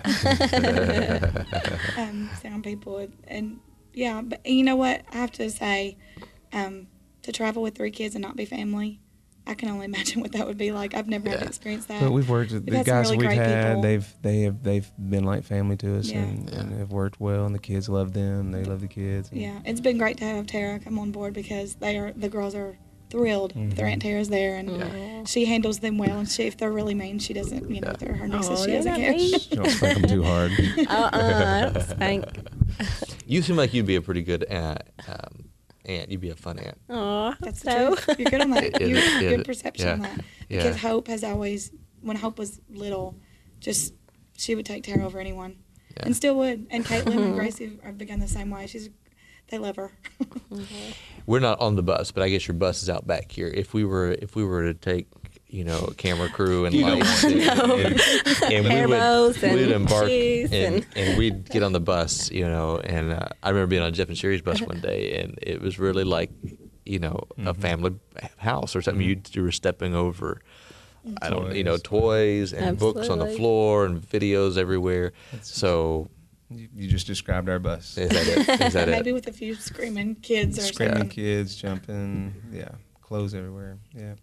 Speaker 5: player and um, sound people, and, and yeah, but you know what? I have to say, um, to travel with three kids and not be family, I can only imagine what that would be like. I've never had to
Speaker 2: Yeah.
Speaker 5: experience that.
Speaker 3: But we've worked with
Speaker 5: We've
Speaker 3: the
Speaker 5: had some
Speaker 3: guys
Speaker 5: really
Speaker 3: we've
Speaker 5: great
Speaker 3: had.
Speaker 5: people.
Speaker 3: They've they have they've been like family to us,
Speaker 5: Yeah.
Speaker 3: and,
Speaker 2: Yeah.
Speaker 3: and have worked well. And the kids love them. They love the kids. and-
Speaker 5: Yeah, it's been great to have Tara come on board because they are the girls are thrilled.
Speaker 3: Mhm.
Speaker 5: Their Aunt Tara's there, and
Speaker 4: Yeah.
Speaker 5: she handles them well. And she, if they're really mean, she doesn't. You know, if they're her nieces,
Speaker 4: Oh,
Speaker 5: she
Speaker 4: they're
Speaker 5: doesn't
Speaker 4: not
Speaker 5: care.
Speaker 4: mean.
Speaker 3: Don't spank them too hard.
Speaker 4: Uh-uh, I don't spank.
Speaker 2: You seem like you'd be a pretty good uh, um, aunt. You'd be a fun aunt.
Speaker 4: Aw,
Speaker 5: That's the
Speaker 4: so.
Speaker 5: truth. You're good on that.
Speaker 2: It-
Speaker 5: You
Speaker 2: it-
Speaker 5: have
Speaker 2: it-
Speaker 5: good perception
Speaker 2: yeah.
Speaker 5: on that.
Speaker 2: Yeah.
Speaker 5: Because Hope has always, when Hope was little, just she would take Tara over anyone,
Speaker 2: Yeah.
Speaker 5: and still would. And Caitlin and Gracie have begun the same way. She's, they love her.
Speaker 2: We're not on the bus, but I guess your bus is out back here. If we were, if we were to take, you know, a camera crew and lights, and, and, and we
Speaker 4: Hair
Speaker 2: would,
Speaker 4: bows and
Speaker 2: we'd embark
Speaker 4: shoes
Speaker 2: and,
Speaker 4: and-
Speaker 2: and we'd get on the bus, you know. And uh, I remember being on Jeff and Sherry's bus one day, and it was really like, you know, a family house or something. You, you were stepping over. I don't, you know, toys and books on the
Speaker 4: Absolutely.
Speaker 2: floor and videos everywhere. So,
Speaker 3: You, you just described our bus.
Speaker 2: is that it? Is that
Speaker 5: Maybe
Speaker 2: it?
Speaker 5: with a few screaming kids or
Speaker 3: Screaming
Speaker 5: something.
Speaker 3: kids jumping, yeah, clothes everywhere, yeah.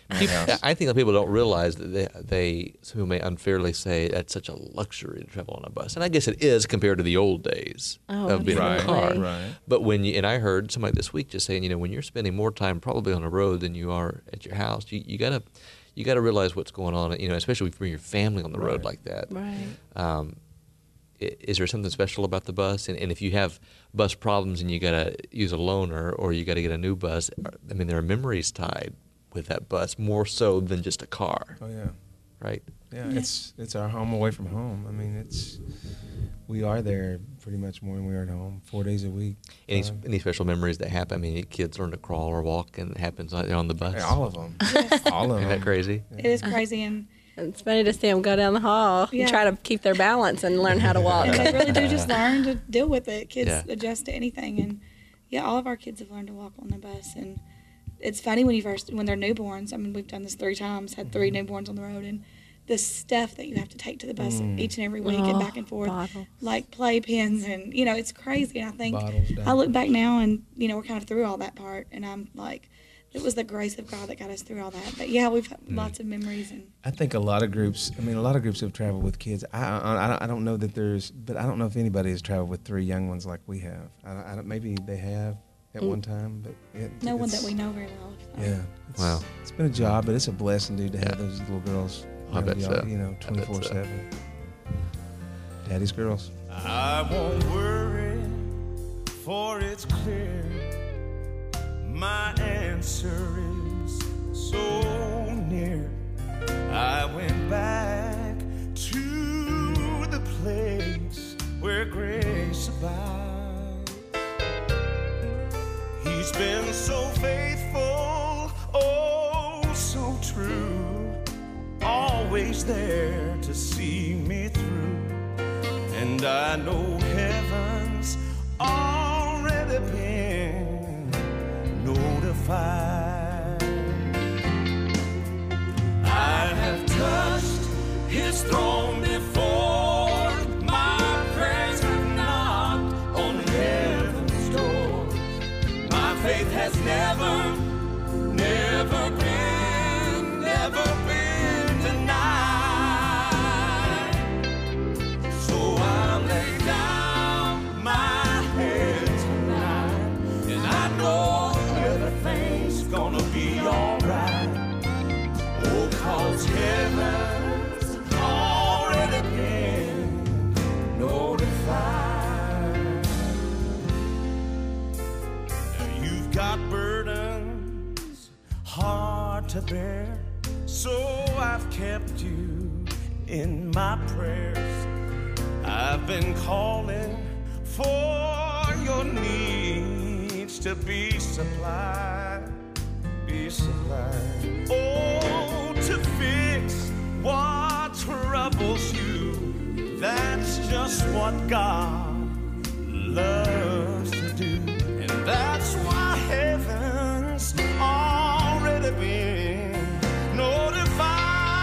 Speaker 2: People, I think that people don't realize that they, they who may unfairly say that's such a luxury to travel on a bus, and I guess it is compared to the old days
Speaker 4: Oh,
Speaker 2: of being in a car.
Speaker 4: absolutely.
Speaker 3: Right.
Speaker 2: But when you and I heard somebody this week just saying, you know, when you're spending more time probably on the road than you are at your house, you, you gotta you gotta realize what's going on. You know, especially for your family on the road
Speaker 3: Right.
Speaker 2: like that.
Speaker 4: Right.
Speaker 2: Um, i- is there something special about the bus? And, and if you have bus problems and you gotta use a loaner or you gotta get a new bus, I mean, there are memories tied with that bus more so than just a car,
Speaker 3: Oh yeah.
Speaker 2: right?
Speaker 3: Yeah, it's it's our home away from home. I mean, it's we are there pretty much more than we are at home, four days a week.
Speaker 2: Any
Speaker 3: Uh,
Speaker 2: any special memories that happen? I mean, kids learn to crawl or walk, and it happens out there on the bus.
Speaker 3: yeah, all of them, all of
Speaker 2: Isn't
Speaker 3: them.
Speaker 2: that crazy?
Speaker 5: It is crazy, and
Speaker 4: It's funny to see them go down the hall
Speaker 5: Yeah.
Speaker 4: and try to keep their balance and learn how to walk.
Speaker 5: and they really do just learn to deal with it. Kids
Speaker 2: Yeah.
Speaker 5: adjust to anything, and yeah, all of our kids have learned to walk on the bus. And it's funny when you first when they're newborns. I mean, we've done this three times, had three newborns on the road, and the stuff that you have to take to the bus each and every week and
Speaker 4: Oh,
Speaker 5: back and forth,
Speaker 4: bottles.
Speaker 5: like playpens, and you know, it's crazy. And I think
Speaker 3: Bottles,
Speaker 5: I look back now, and you know, we're kind of through all that part, and I'm like, it was the grace of God that got us through all that. But yeah, we've had lots of memories, and
Speaker 3: I think a lot of groups. I mean, a lot of groups have traveled with kids. I I, I don't- I don't know that there's, but I don't know if anybody has traveled with three young ones like we have. I, don't- I don't, maybe they have at one time, but it,
Speaker 5: no one
Speaker 3: it's-
Speaker 5: that we know very well. so.
Speaker 3: Yeah. It's,
Speaker 2: Wow.
Speaker 3: It's been a job, but it's a blessing, dude, to have
Speaker 2: Yeah.
Speaker 3: those little girls.
Speaker 2: I
Speaker 3: around
Speaker 2: bet
Speaker 3: you,
Speaker 2: so.
Speaker 3: You know,
Speaker 2: I bet so.
Speaker 3: twenty-four seven. Daddy's girls.
Speaker 9: I won't worry, for it's clear my answer is so near. I went back to the place where grace abides. He's been so faithful, oh, so true, always there to see me through. And I know heaven's already been notified. I have touched his throne before. My prayers have knocked on heaven's door. My faith has never, never been, never been denied. So I'll lay down my head tonight, and I know everything's gonna be alright. Oh, 'cause heaven's already been notified. Now you've got burdens hard to bear, so I've kept you in my prayers. I've been calling for your needs to be supplied, be supplied. Oh, to fix what troubles you, that's just what God loves to do. And that's why heaven's already been notified.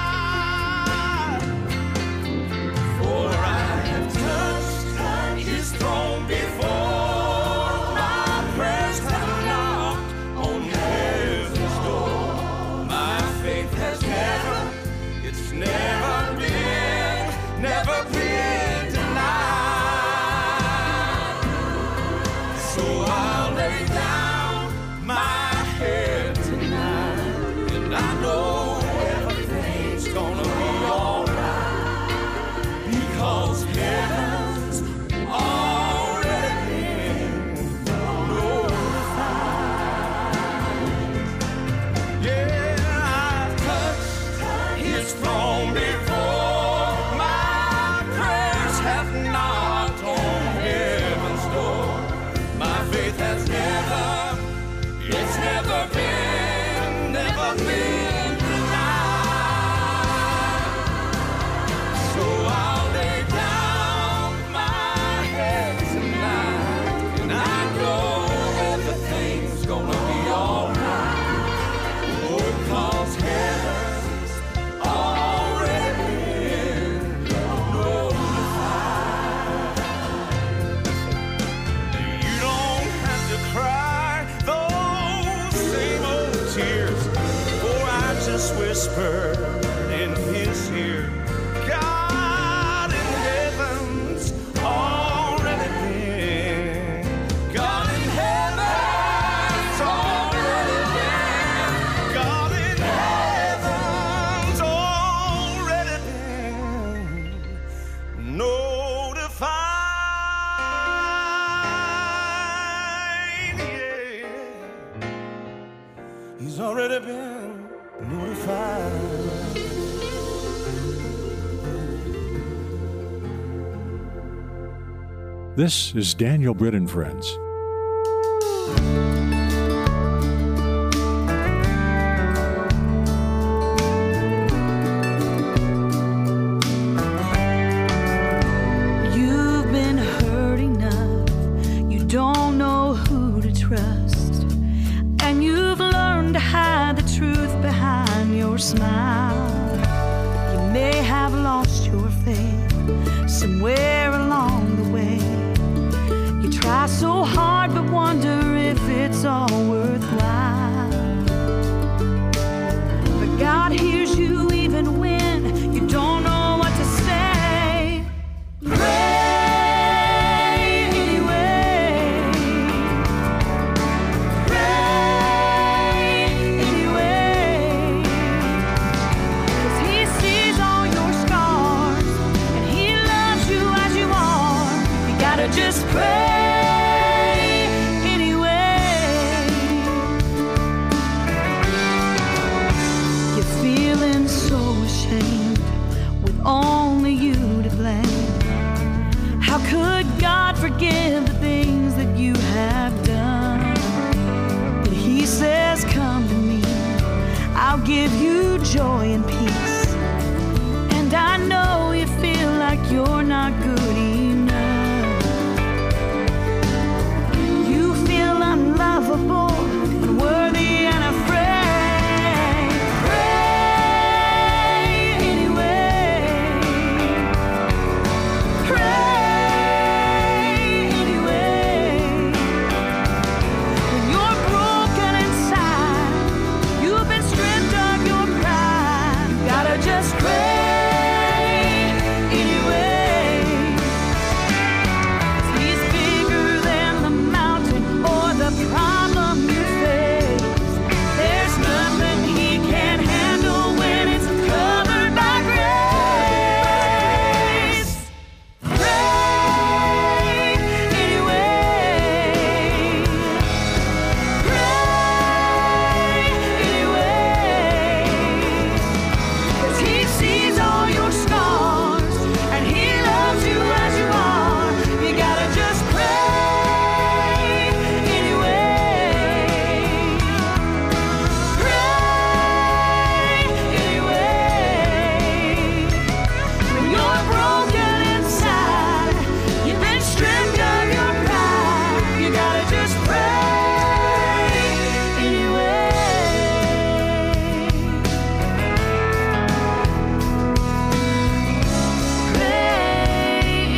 Speaker 9: For I have touched his throne before. My prayers have knocked on heaven's door. My faith has never, it's never been, never been denied. So I'll lay down my head tonight, and I know everything's gonna be alright, because heaven's already been notified. Yeah, I've touched his throne before. My prayers have knocked on heaven's door. My faith has never, it's never been, never been denied. So I'll lay down my head tonight, and I know everything's gonna be alright. Oh, 'cause heaven's already been notified. You don't have to cry those whispered in his ear. God in heaven's already been. God in heaven's already been. God in heaven's already been notified. Yeah. He's already been notified.
Speaker 1: This is Daniel Britt and Friends.
Speaker 10: You've been hurt enough, you don't know who to trust, and you've learned to hide the truth behind your smile. You may have lost your faith somewhere along the way. You try so hard but wonder if it's all worthwhile. But God hears you even when you don't know what to say. Pray anyway. Pray anyway. 'Cause He sees all your scars and He loves you as you are. You gotta just pray anyway. You're feeling so ashamed with only you to blame. How could God forgive the things that you have done? But He says, come to me, I'll give you joy and peace. And I know you feel like you're not good enough. You feel unlovable, unworthy, and afraid. Pray anyway. Pray anyway. When you're broken inside, you've been stripped of your pride. You gotta just pray anyway. 'Cause He's bigger than the mountain or the problem you face. There's nothing He can't handle when it's covered by grace. Pray anyway. Pray anyway. 'Cause He sees all your scars and He loves you as you are. You gotta just pray anyway. Pray anyway. When you're broken inside, you've been stripped of your pride. You gotta just pray anyway. Pray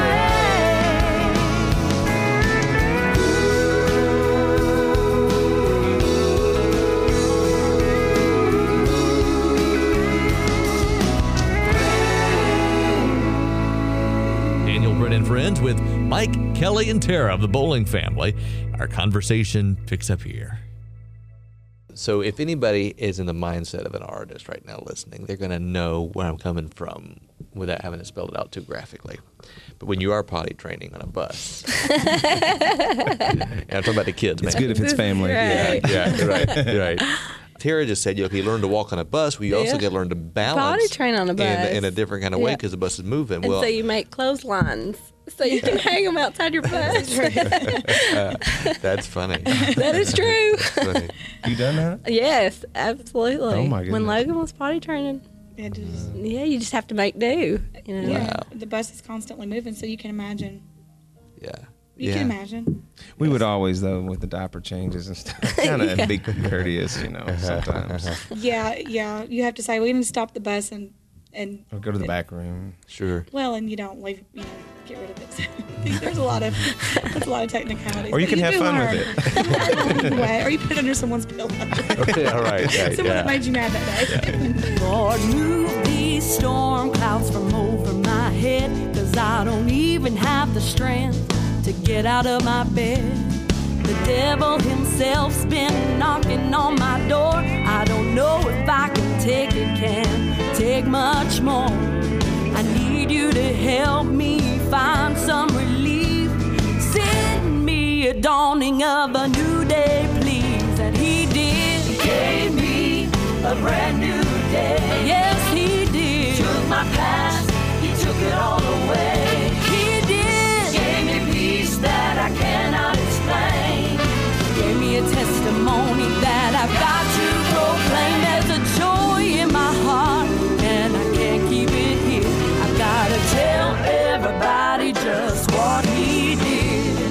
Speaker 8: Daniel Britt and Friends with Mike, Kelly, and Tara of the Bowling family. Our conversation picks up here.
Speaker 2: So if anybody is in the mindset of an artist right now listening, they're going to know where I'm coming from without having to spell it out too graphically. But when you are potty training on a bus, and I'm talking about the kids,
Speaker 3: It's
Speaker 2: man.
Speaker 3: good if it's family.
Speaker 4: Right.
Speaker 2: Yeah, you're right, you're right. Tara just said, you know, if you learn to walk on a bus, we also
Speaker 4: Yeah.
Speaker 2: get to learn to balance
Speaker 4: Potty train on a
Speaker 2: in,
Speaker 4: bus.
Speaker 2: in a different kind of way
Speaker 4: Yeah.
Speaker 2: because the bus is moving.
Speaker 4: And
Speaker 2: well,
Speaker 4: so you make clotheslines so you can hang them outside your bus.
Speaker 2: that's funny.
Speaker 4: That is true.
Speaker 2: That's funny.
Speaker 3: You done that?
Speaker 4: Yes, absolutely.
Speaker 3: Oh, my
Speaker 4: When
Speaker 3: goodness.
Speaker 4: Logan was potty training,
Speaker 5: It is.
Speaker 4: yeah, you just have to make do. You know?
Speaker 5: Yeah. The bus is constantly moving, so you can imagine.
Speaker 2: Yeah.
Speaker 5: You
Speaker 2: yeah.
Speaker 5: can imagine.
Speaker 3: We would always, though, with the diaper changes and stuff, kind of
Speaker 4: Yeah.
Speaker 3: be courteous, you know, sometimes.
Speaker 5: Yeah, yeah. You have to say, we need to stop the bus and and
Speaker 3: Or go to the back room.
Speaker 2: Sure.
Speaker 5: well, and you don't leave, you know, get rid of it. So I think there's a lot of there's a lot of technicalities.
Speaker 3: Or you
Speaker 5: but
Speaker 3: can have
Speaker 5: do
Speaker 3: fun
Speaker 5: learn.
Speaker 3: with it.
Speaker 5: Way, or you put it under someone's pillow.
Speaker 2: Okay, all right. right
Speaker 5: Someone
Speaker 2: yeah.
Speaker 5: that made you mad that day.
Speaker 10: Lord, move these storm clouds from over my head, 'cause I don't even have the strength to get out of my bed. The devil himself's been knocking on my door. I don't know if I can take it, can take much more. I need you to help me find some relief. Send me a dawning of a new day, please. And he did. He gave me a brand new day. Yes, he did. Took my past, he took it all away. He did. Gave me peace that I cannot explain. Gave me a testimony that I've got to proclaim. There's a joy in my heart, and I can't keep it here. I've got to tell everybody just what he did.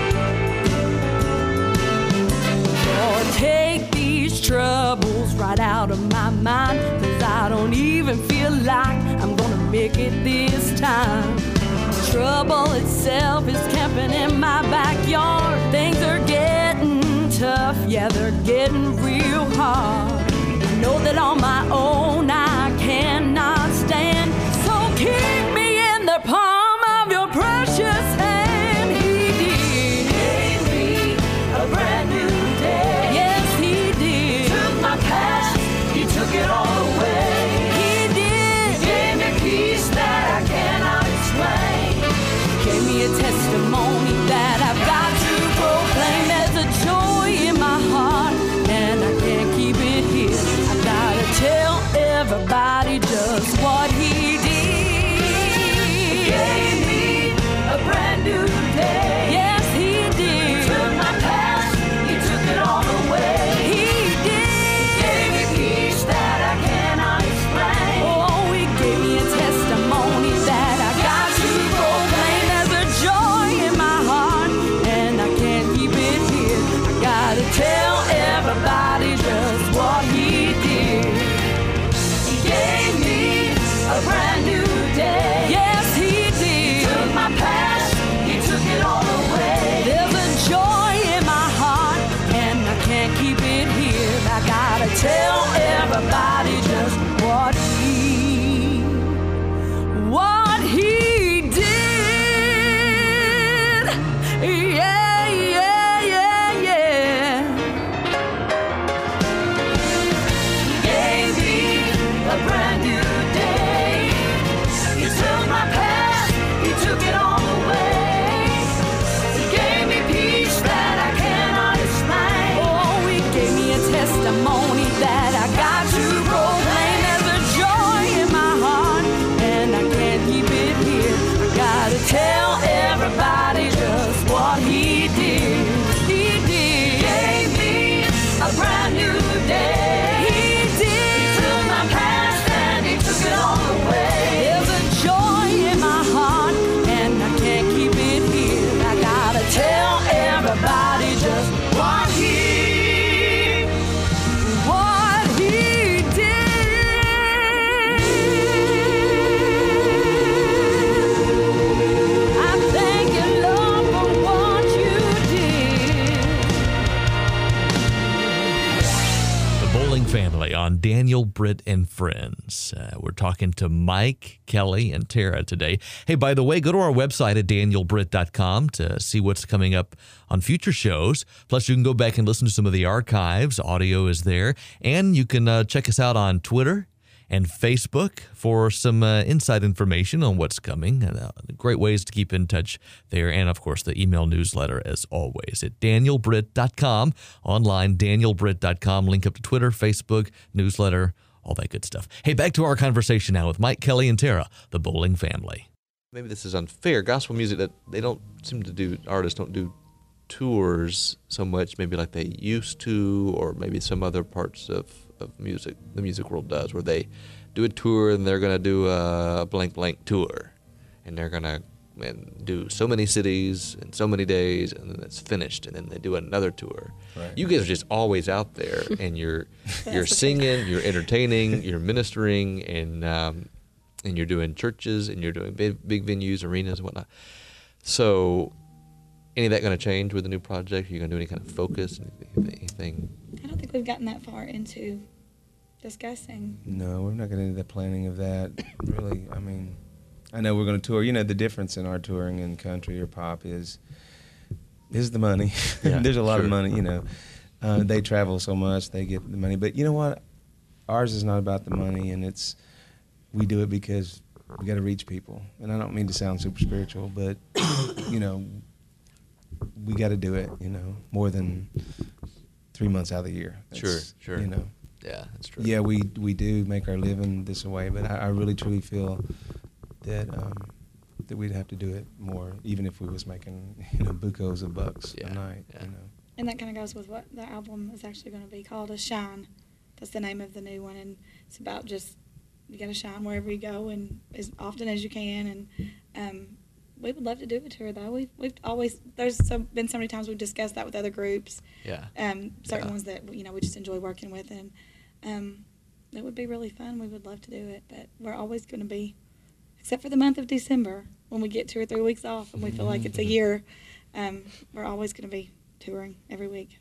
Speaker 10: Lord, take these troubles right out of my mind, 'cause I don't even feel like I'm gonna make it this time. Trouble itself is camping in my backyard. Things are getting tough, yeah, they're getting real hard. I know that on my own I cannot stand, so keep me in the palm of your precious hand. He did. Gave me a brand new day. Yes, he did. Took my past, he took it all away. He did. He gave me peace that I cannot explain. Gave me a testimony that I've got to proclaim. There's a joy in my heart, and I can't keep it here. I've got to tell everybody just what he did. He gave me a brand new day. Yes, he did. Took my past, he took it all away. He did. He gave me peace that I cannot explain. Oh, he gave me a testimony that I got to proclaim. There's a joy in my heart, and I can't keep it here. I gotta tell everybody just what he did. He gave me a brand new day. Yes, he did. Took my past, he took it all away. There's a joy in my heart, and I can't keep it here. I gotta tell everybody just what he, what he did. Yeah, yeah, yeah, yeah. He gave me a brand new day. He took my past, he took it all away. He gave me peace that I cannot explain. Oh, he gave me a testimony that I got to proclaim. There's a joy in my heart, and I can't keep it here. I gotta tell everybody just what he did. He did. He gave me a brand new day. He did. He took my past and he took it all away. There's a joy in my heart, and I can't keep it here. I gotta tell everybody just what he, what he did. I thank you, Lord, for what you did.
Speaker 8: The Bowling Family on Daniel, Britt, and Friends. Uh, we're talking to Mike, Kelly, and Tara today. Hey, by the way, go to our website at daniel britt dot com to see what's coming up on future shows. Plus, you can go back and listen to some of the archives. Audio is there. And you can uh, check us out on Twitter and Facebook for some uh, inside information on what's coming. Uh, great ways to keep in touch there. And, of course, the email newsletter, as always, at daniel britt dot com. Online, daniel britt dot com. Link up to Twitter, Facebook, newsletter, all that good stuff. Hey, back to our conversation now with Mike, Kelly, and Tara, the Bowling Family.
Speaker 2: Maybe this is unfair. Gospel music, that they don't seem to do, artists don't do tours so much, maybe like they used to, or maybe some other parts of, of music, the music world does, where they do a tour and they're going to do a blank blank tour, and they're going to do so many cities in so many days, and then it's finished, and then they do another tour. Right. You guys are just always out there, and you're you're singing, you're entertaining, you're ministering, and um, and you're doing churches, and you're doing big, big venues, arenas, and whatnot. So, any of that going to change with the new project? Are you going to do any kind of focus, anything?
Speaker 5: I don't think we've gotten that far into discussing.
Speaker 3: No, we're not going to do the planning of that, really. I mean, I know we're going to tour. You know, the difference in our touring in country or pop is is the money.
Speaker 2: Yeah,
Speaker 3: There's a lot
Speaker 2: sure.
Speaker 3: of money, you know. Uh, they travel so much, they get the money. But you know what? Ours is not about the money, and it's we do it because we got to reach people. And I don't mean to sound super spiritual, but, you know, we got to do it, you know, more than three months out of the year. That's,
Speaker 2: Sure, sure.
Speaker 3: You know.
Speaker 2: Yeah, that's true.
Speaker 3: Yeah, we we do make our living this way, but I, I really truly feel that um, that we'd have to do it more, even if we was making, you know, bucos of bucks
Speaker 2: Yeah,
Speaker 3: a night.
Speaker 2: yeah.
Speaker 3: You know.
Speaker 5: And that kind of goes with what the album is actually going to be called, a Shine. That's the name of the new one, and it's about just you got to shine wherever you go and as often as you can. And um, we would love to do a tour, though. We've we've always there's so, been so many times we've discussed that with other groups.
Speaker 2: Yeah.
Speaker 5: Um, certain
Speaker 2: Yeah.
Speaker 5: ones that you know we just enjoy working with, and um, it would be really fun. We would love to do it, but we're always going to be, except for the month of December when we get two or three weeks off and we feel like it's a year. Um, we're always going to be touring every week.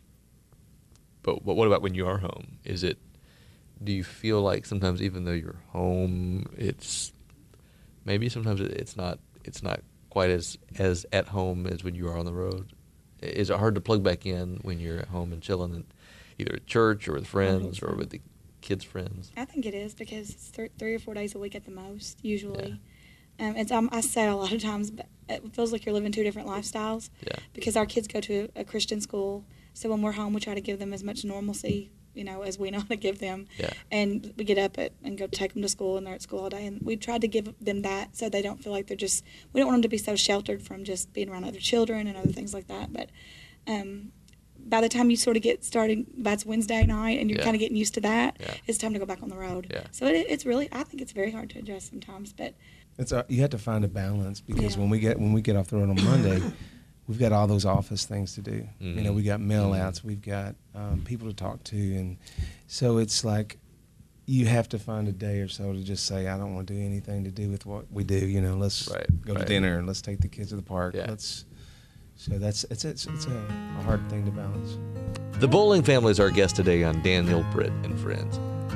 Speaker 2: But, but what about when you are home? Is it, do you feel like sometimes even though you're home, it's, maybe sometimes it- it's not it's not quite as, as at home as when you are on the road? Is it hard to plug back in when you're at home and chilling at either at church or with friends or with the kids' friends?
Speaker 5: I think it is because it's th- three or four days a week at the most, usually. Um, it's um, I say a lot of times, but it feels like you're living two different lifestyles.
Speaker 2: Yeah.
Speaker 5: Because our kids go to a Christian school, so when we're home, we try to give them as much normalcy, you know, as we know how to give them.
Speaker 2: Yeah.
Speaker 5: And we get up at, and go take them to school, and they're at school all day. And we tried to give them that so they don't feel like they're just. We don't want them to be so sheltered from just being around other children and other things like that. But um, by the time you sort of get started, that's Wednesday night, and you're
Speaker 2: Yeah.
Speaker 5: kind of getting used to that.
Speaker 2: Yeah.
Speaker 5: It's time to go back on the road.
Speaker 2: Yeah.
Speaker 5: So it, it's really, I think it's very hard to adjust sometimes, but.
Speaker 3: It's a, you have to find a balance because
Speaker 5: Yeah.
Speaker 3: when we get when we get off the road on Monday, we've got all those office things to do. You know, we got mail outs, we've got um, people to talk to, and so it's like you have to find a day or so to just say, I don't want to do anything to do with what we do. You know, let's
Speaker 2: Right,
Speaker 3: go to
Speaker 2: right.
Speaker 3: dinner and let's take the kids to the park.
Speaker 2: Yeah.
Speaker 3: Let's. So that's it's it's, it's a, a hard thing to balance.
Speaker 2: The Bowling family is our guest today on Daniel, Britt, and Friends.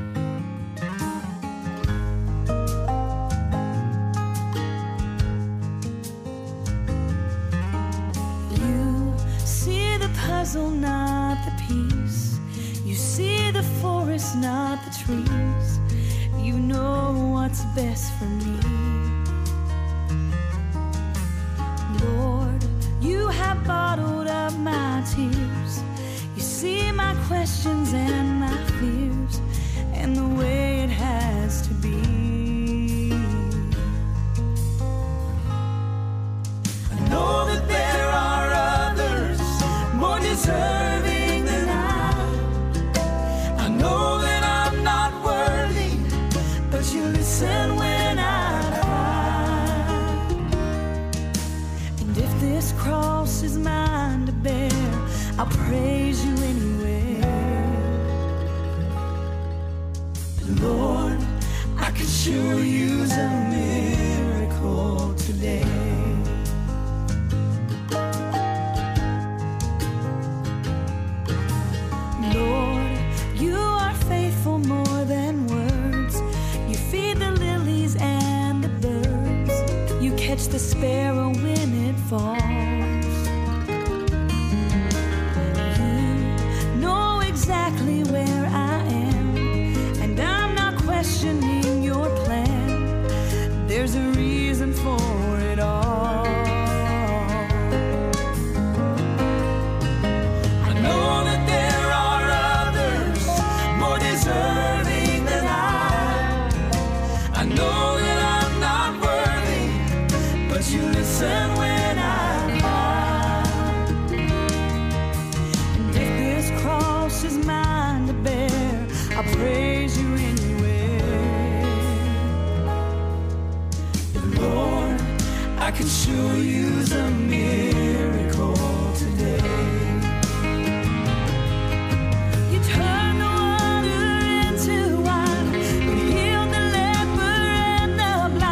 Speaker 10: You see the puzzle, not the piece. You see the forest, not the trees. You know what's best for me. Lord, you have bottled up my tears. You see my questions and my fears, and the way it has to be. I know that there are others more deserving than I. I know that I'm not worthy, but you listen when I cry. And if this cross is mine to bear, I'll praise you anyway. But Lord, I could sure use a miracle today. Lord, you are faithful more than words. You feed the lilies and the birds. You catch the sparrow when it falls. You know exactly where I am, and I'm not questioning your plan. There's a reason for it all. I know that there are others more deserving than I. I know that I'm not worthy, but you listen when I cry. And if this cross is mine to bear, I'll praise you anyway. Lord, I could sure use a miracle today. You turn the water into wine. You healed the leper and the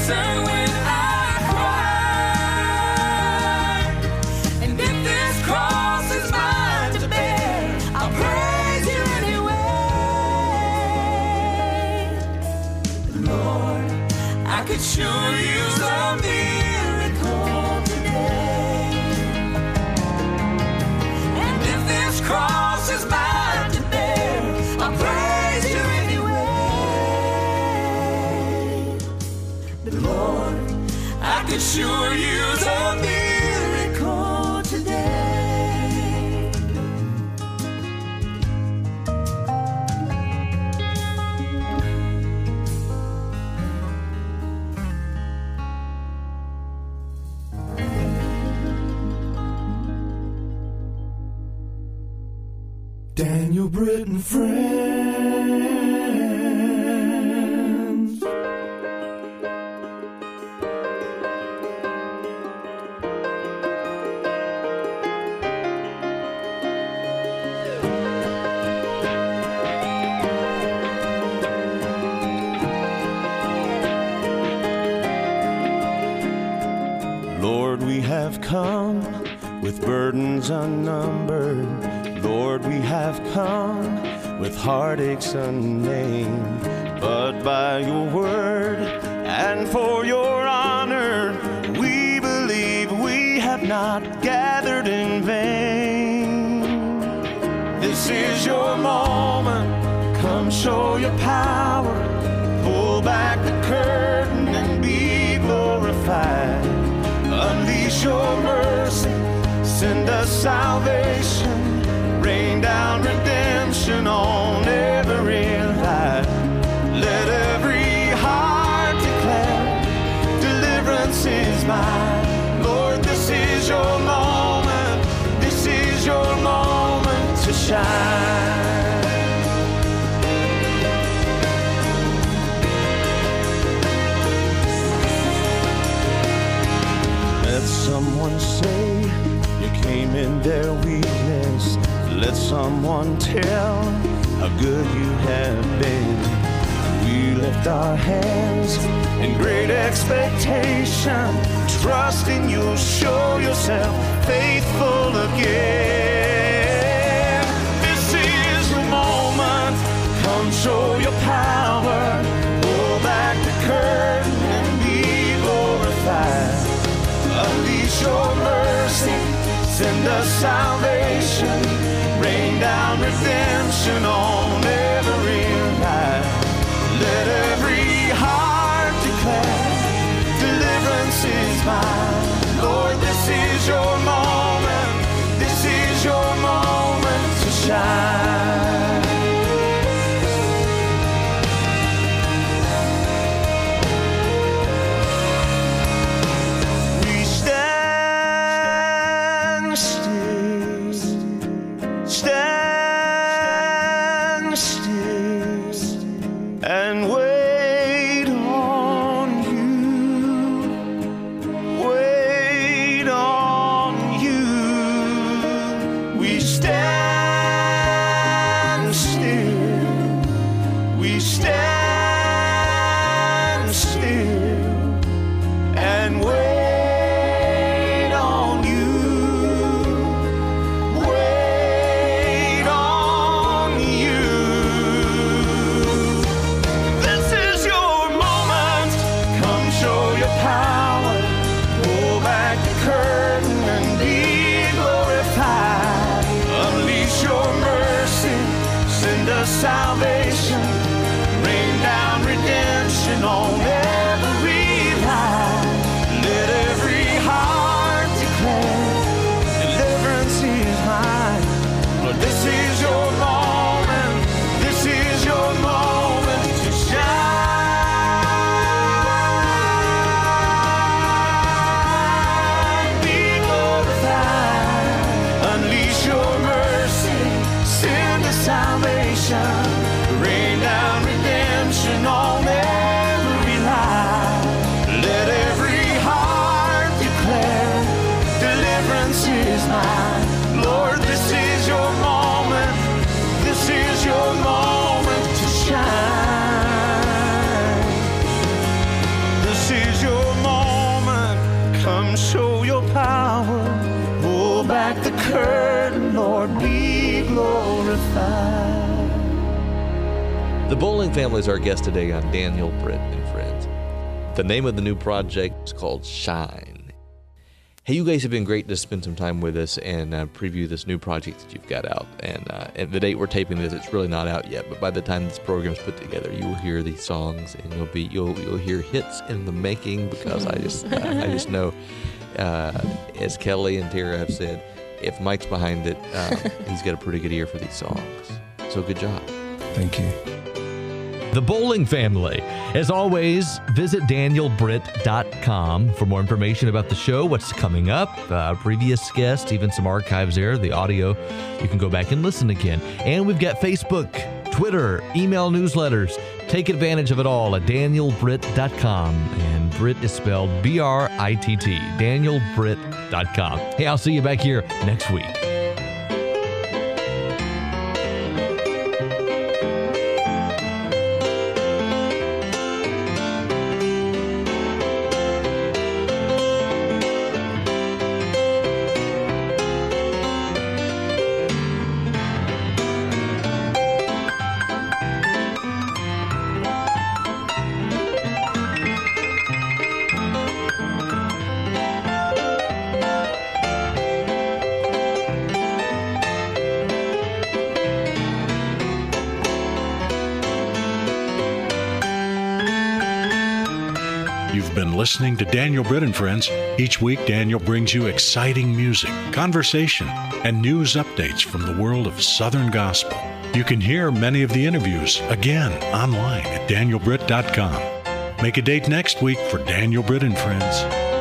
Speaker 10: listen when I cry. And if this cross is mine to bear, I'll praise you anyway. Lord, I could sure use a miracle today. And if this cross is mine to bear, I'll praise you anyway. But Lord, I could sure use a miracle today.
Speaker 9: Daniel Britt and Friends. Lord, we have come with burdens unnumbered. Lord, we have come with heartaches unnamed. But by your word and for your honor, we believe we have not gathered in vain. This is your moment. Come show your power. Pull back the curtain and be glorified. Unleash your mercy. Send us salvation. Rain down redemption on every life. Let every heart declare deliverance is mine. Lord, this is your moment. This is your moment to shine. Let someone say you came in their weakness. Let someone tell how good you have been. We lift our hands in great expectation, trusting you'll show yourself faithful again. This is the moment. Come show your power. Pull back the curtain and be glorified. Unleash your mercy. Send us salvation. Rain down redemption on every life. Let every heart declare deliverance is mine. Lord, this is your moment. This is your moment to shine. We stand still. Stand still and wait on you. Wait on you. We stand still. We stand still and wait on you. Wait on you. This is your moment. Come show your power. Pull back the curtain and be glorified. Unleash your mercy. Send us salvation. Rain down redemption on every life. Let every heart declare deliverance is mine. Lord, this is your moment. This is your moment to shine. Be glorified. Unleash your mercy. Send us salvation. Rain down redemption on every life. Let every heart declare deliverance is mine. Lord, this is your moment. This is your moment to shine. This is justified.
Speaker 2: The Bowling family is our guest today on Daniel, Britt, and Friends. The name of the new project is called Shine. Hey, you guys have been great to spend some time with us and uh, preview this new project that you've got out. And uh, at the date we're taping this, it's really not out yet. But by the time this program's put together, you will hear these songs, and you'll be you'll you'll hear hits in the making. Because I just uh, I just know, uh, as Kelly and Tara have said, if Mike's behind it, uh, he's got a pretty good ear for these songs. So good job.
Speaker 3: Thank you.
Speaker 8: The Bowling family. As always, visit daniel britt dot com for more information about the show, what's coming up, uh, previous guests, even some archives there, the audio. You can go back and listen again. And we've got Facebook, Twitter, email newsletters. Take advantage of it all at daniel britt dot com. And Britt is spelled B R I T T, daniel britt dot com. Hey, I'll see you back here next week.
Speaker 1: You've been listening to Daniel Britt and Friends. Each week, Daniel brings you exciting music, conversation, and news updates from the world of Southern Gospel. You can hear many of the interviews again online at daniel britt dot com. Make a date next week for Daniel Britt and Friends.